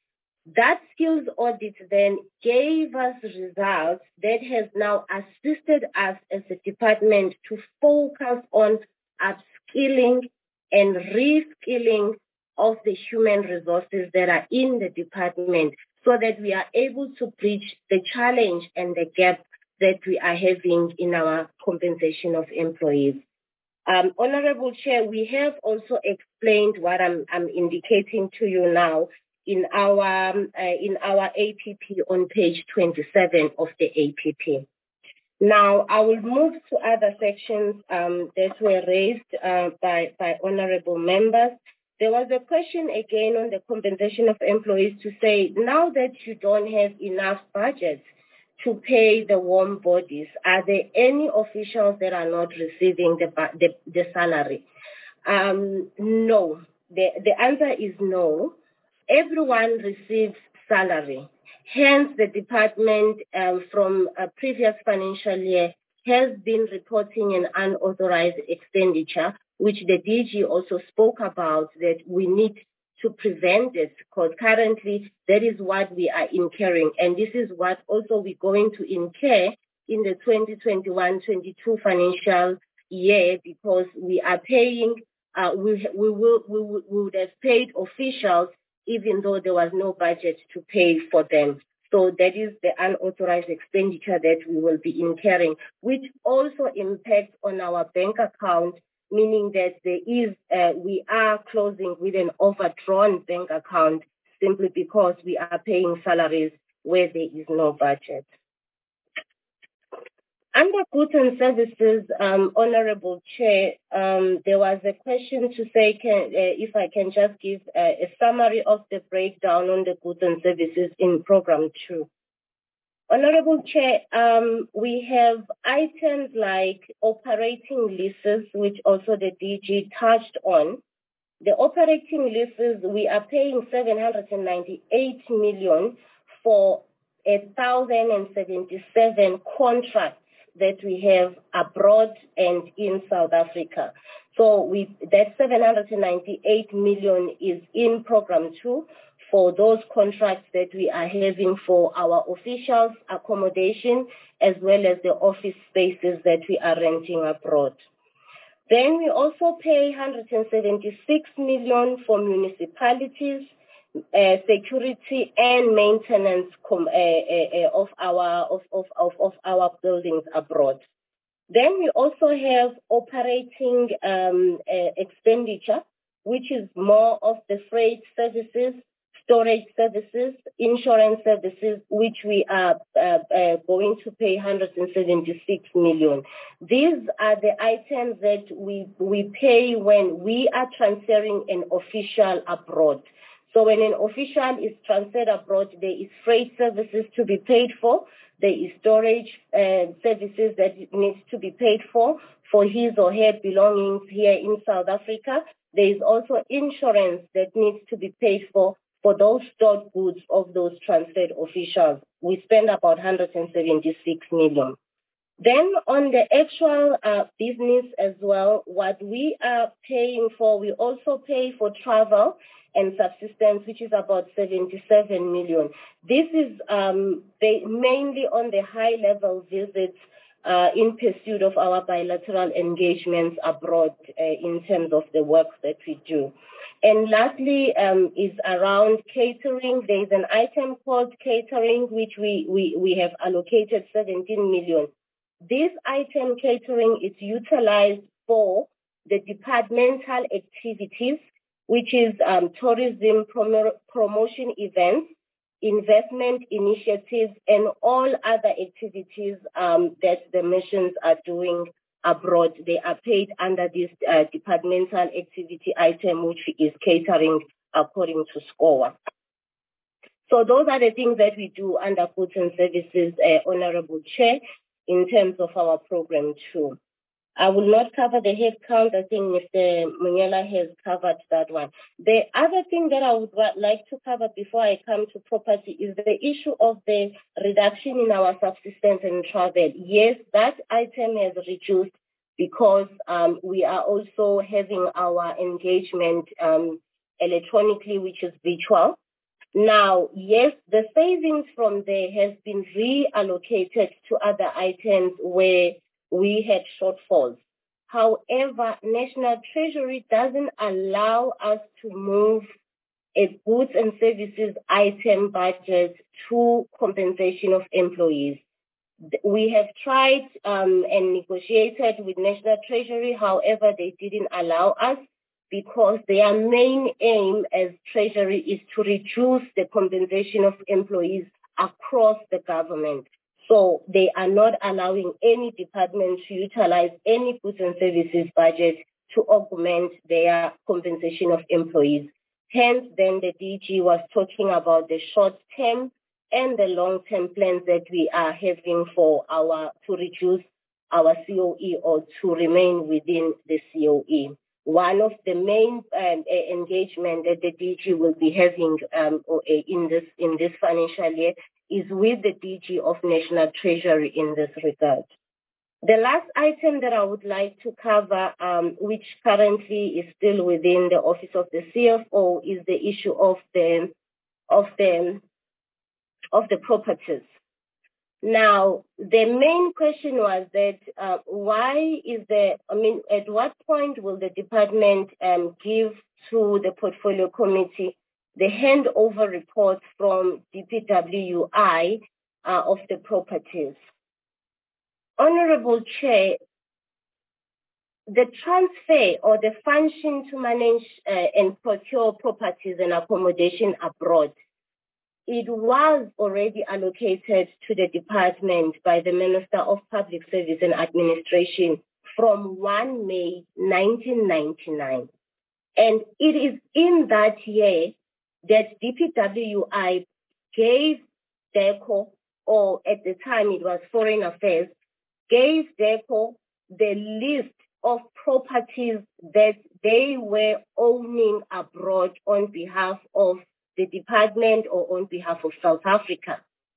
That skills audit then gave us results that has now assisted us as a department to focus on upskilling and reskilling of the human resources that are in the department so that we are able to bridge the challenge and the gap that we are having in our compensation of employees. Um, Honorable Chair, we have also explained what I'm, I'm indicating to you now in our um, uh, in our A P P on page twenty-seven of the A P P. Now, I will move to other sections um, that were raised uh, by, by honorable members. There was a question again on the compensation of employees to say, now that you don't have enough budget to pay the warm bodies, are there any officials that are not receiving the, the, the salary? Um, no. The, the answer is no. Everyone receives salary. Hence, the department um, from a previous financial year has been reporting an unauthorized expenditure, which the D G also spoke about, that we need to prevent it, because currently that is what we are incurring. And this is what also we're going to incur in the twenty twenty-one twenty-two financial year, because we are paying, uh, we, we, will, we, will, we would have paid officials even though there was no budget to pay for them. So that is the unauthorized expenditure that we will be incurring, which also impacts on our bank account, meaning that there is, uh, we are closing with an overdrawn bank account simply because we are paying salaries where there is no budget. Under goods and services, um, Honorable Chair, um, there was a question to say, can, uh, if I can just give uh, a summary of the breakdown on the goods and services in Program two. Honorable Chair, um, we have items like operating leases, which also the D G touched on. The operating leases, we are paying seven hundred ninety-eight million for one thousand seventy-seven contracts that we have abroad and in South Africa. So we, that seven hundred ninety-eight million is in Program two for those contracts that we are having for our officials' accommodation, as well as the office spaces that we are renting abroad. Then we also pay one hundred seventy-six million for municipalities, uh, security and maintenance com, uh, uh, of our of, of, of, of our buildings abroad. Then we also have operating um, uh, expenditure, which is more of the freight services, storage services, insurance services, which we are uh, uh, going to pay one hundred seventy-six million. These are the items that we, we pay when we are transferring an official abroad. So when an official is transferred abroad, there is freight services to be paid for, there is storage uh, services that needs to be paid for, for his or her belongings here in South Africa. There is also insurance that needs to be paid for, for those stored goods of those transferred officials. We spend about one hundred seventy-six million. Then on the actual uh, business as well, what we are paying for, we also pay for travel and subsistence, which is about seventy-seven million. This is um, mainly on the high-level visits uh, in pursuit of our bilateral engagements abroad uh, in terms of the work that we do. And lastly um, is around catering. There is an item called catering, which we, we, we have allocated seventeen million. This item catering is utilized for the departmental activities, which is um, tourism prom- promotion events, investment initiatives, and all other activities um, that the missions are doing abroad. They are paid under this uh, departmental activity item, which is catering according to SCOA. So those are the things that we do under goods and services, uh, Honorable Chair, in terms of our program too. I will not cover the head count. I think Mister Munyela has covered that one. The other thing that I would like to cover before I come to property is the issue of the reduction in our subsistence and travel. Yes, that item has reduced because um, we are also having our engagement um, electronically, which is virtual. Now, yes, the savings from there has been reallocated to other items where we had shortfalls. However, National Treasury doesn't allow us to move a goods and services item budget to compensation of employees. We have tried um, and negotiated with National Treasury, however, they didn't allow us because their main aim as Treasury is to reduce the compensation of employees across the government. So they are not allowing any department to utilize any goods and services budget to augment their compensation of employees. Hence, then the D G was talking about the short-term and the long-term plans that we are having for our to reduce our C O E or to remain within the C O E. One of the main um, engagement that the D G will be having um, in this in this financial year is with the D G of National Treasury in this regard. The last item that I would like to cover, um, which currently is still within the Office of the C F O, is the issue of the of the of the properties. Now, the main question was that uh, why is the, I mean, at what point will the department um, give to the portfolio committee the handover reports from D P W U I uh, of the properties? Honorable Chair, the transfer or the function to manage uh, and procure properties and accommodation abroad, it was already allocated to the department by the Minister of Public Service and Administration from the first of May nineteen ninety-nine. And it is in that year that D P W U I gave DIRCO, or at the time it was Foreign Affairs, gave DIRCO the list of properties that they were owning abroad on behalf of the department or on behalf of South Africa.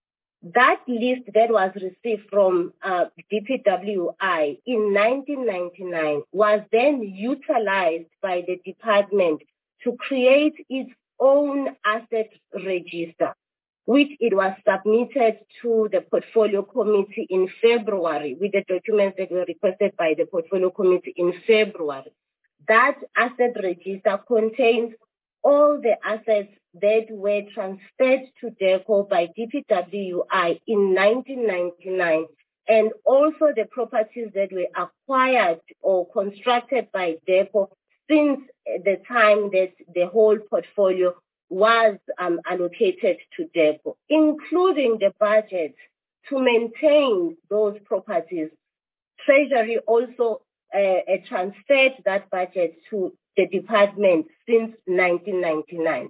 That list that was received from uh, D P W I in nineteen ninety-nine was then utilized by the department to create its own asset register, which it was submitted to the portfolio committee in February with the documents that were requested by the portfolio committee in February. That asset register contains all the assets that were transferred to DIRCO by D P W U I in nineteen ninety-nine, and also the properties that were acquired or constructed by DIRCO since the time that the whole portfolio was um, allocated to DIRCO, including the budget to maintain those properties. Treasury also uh, uh, transferred that budget to the department since nineteen ninety-nine.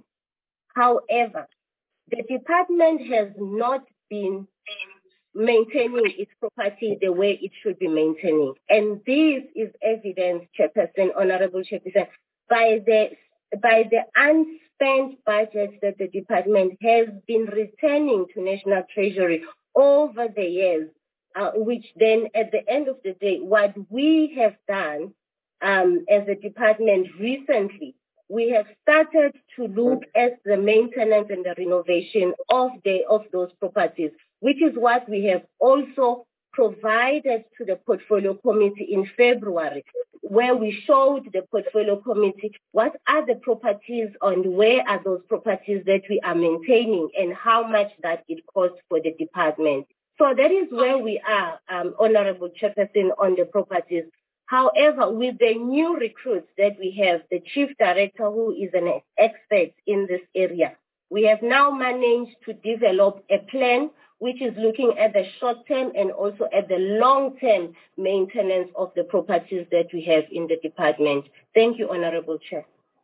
However, the department has not been maintaining its property the way it should be maintaining. And this is evidenced, Chairperson, Honorable Chairperson, by the, by the unspent budget that the department has been returning to National Treasury over the years, uh, which then at the end of the day, what we have done um, as a department recently, we have started to look at the maintenance and the renovation of the of those properties, which is what we have also provided to the portfolio committee in February, where we showed the portfolio committee what are the properties and where are those properties that we are maintaining and how much that it costs for the department. So that is where we are, um, Honorable Chairperson, on the properties. However, with the new recruits that we have, the chief director who is an expert in this area, we have now managed to develop a plan which is looking at the short-term and also at the long-term maintenance of the properties that we have in the department. Thank you, Honorable Chair.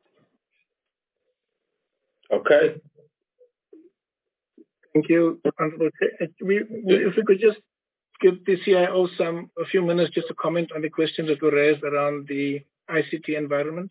Okay. Thank you, Honorable Chair. We, if we could just give the C I O some a few minutes just to comment on the questions that were raised around the I C T environment.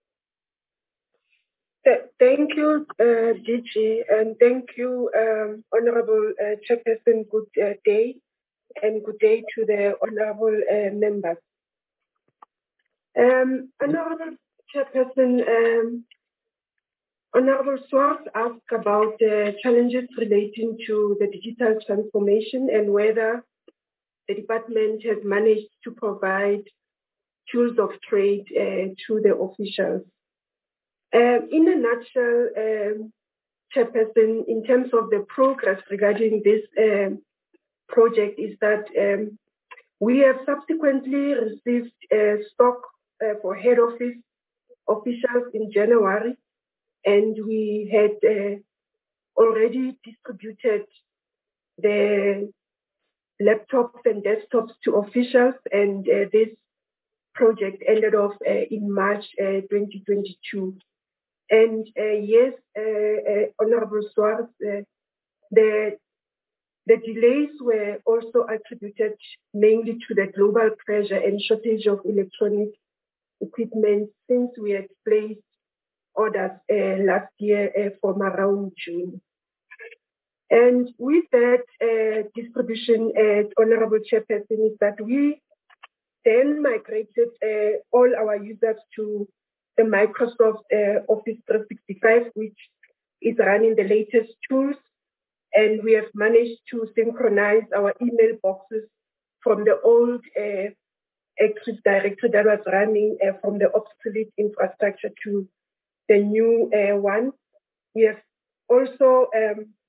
Thank you, uh, D G, and thank you, um, Honorable uh, Chairperson. Good uh, day, and good day to the Honorable uh, members. Um, Honorable Chairperson, um, Honorable Swartz asked about the challenges relating to the digital transformation and whether the department has managed to provide tools of trade uh, to the officials. Um, in a nutshell, um, Chairperson, in terms of the progress regarding this um, project is that um, we have subsequently received uh, stock uh, for head office officials in January, and we had uh, already distributed the laptops and desktops to officials, and uh, this project ended off uh, in March uh, twenty twenty-two. And uh, yes, uh, uh, Honorable Swartz, uh, the the delays were also attributed mainly to the global pressure and shortage of electronic equipment since we had placed orders uh, last year uh, from around June. And with that uh, distribution, uh, Honorable Chairperson, is that we then migrated uh, all our users to the Microsoft uh, Office three sixty-five, which is running the latest tools. And we have managed to synchronize our email boxes from the old uh, Active Directory that was running uh, from the obsolete infrastructure to the new uh, one. We have also um,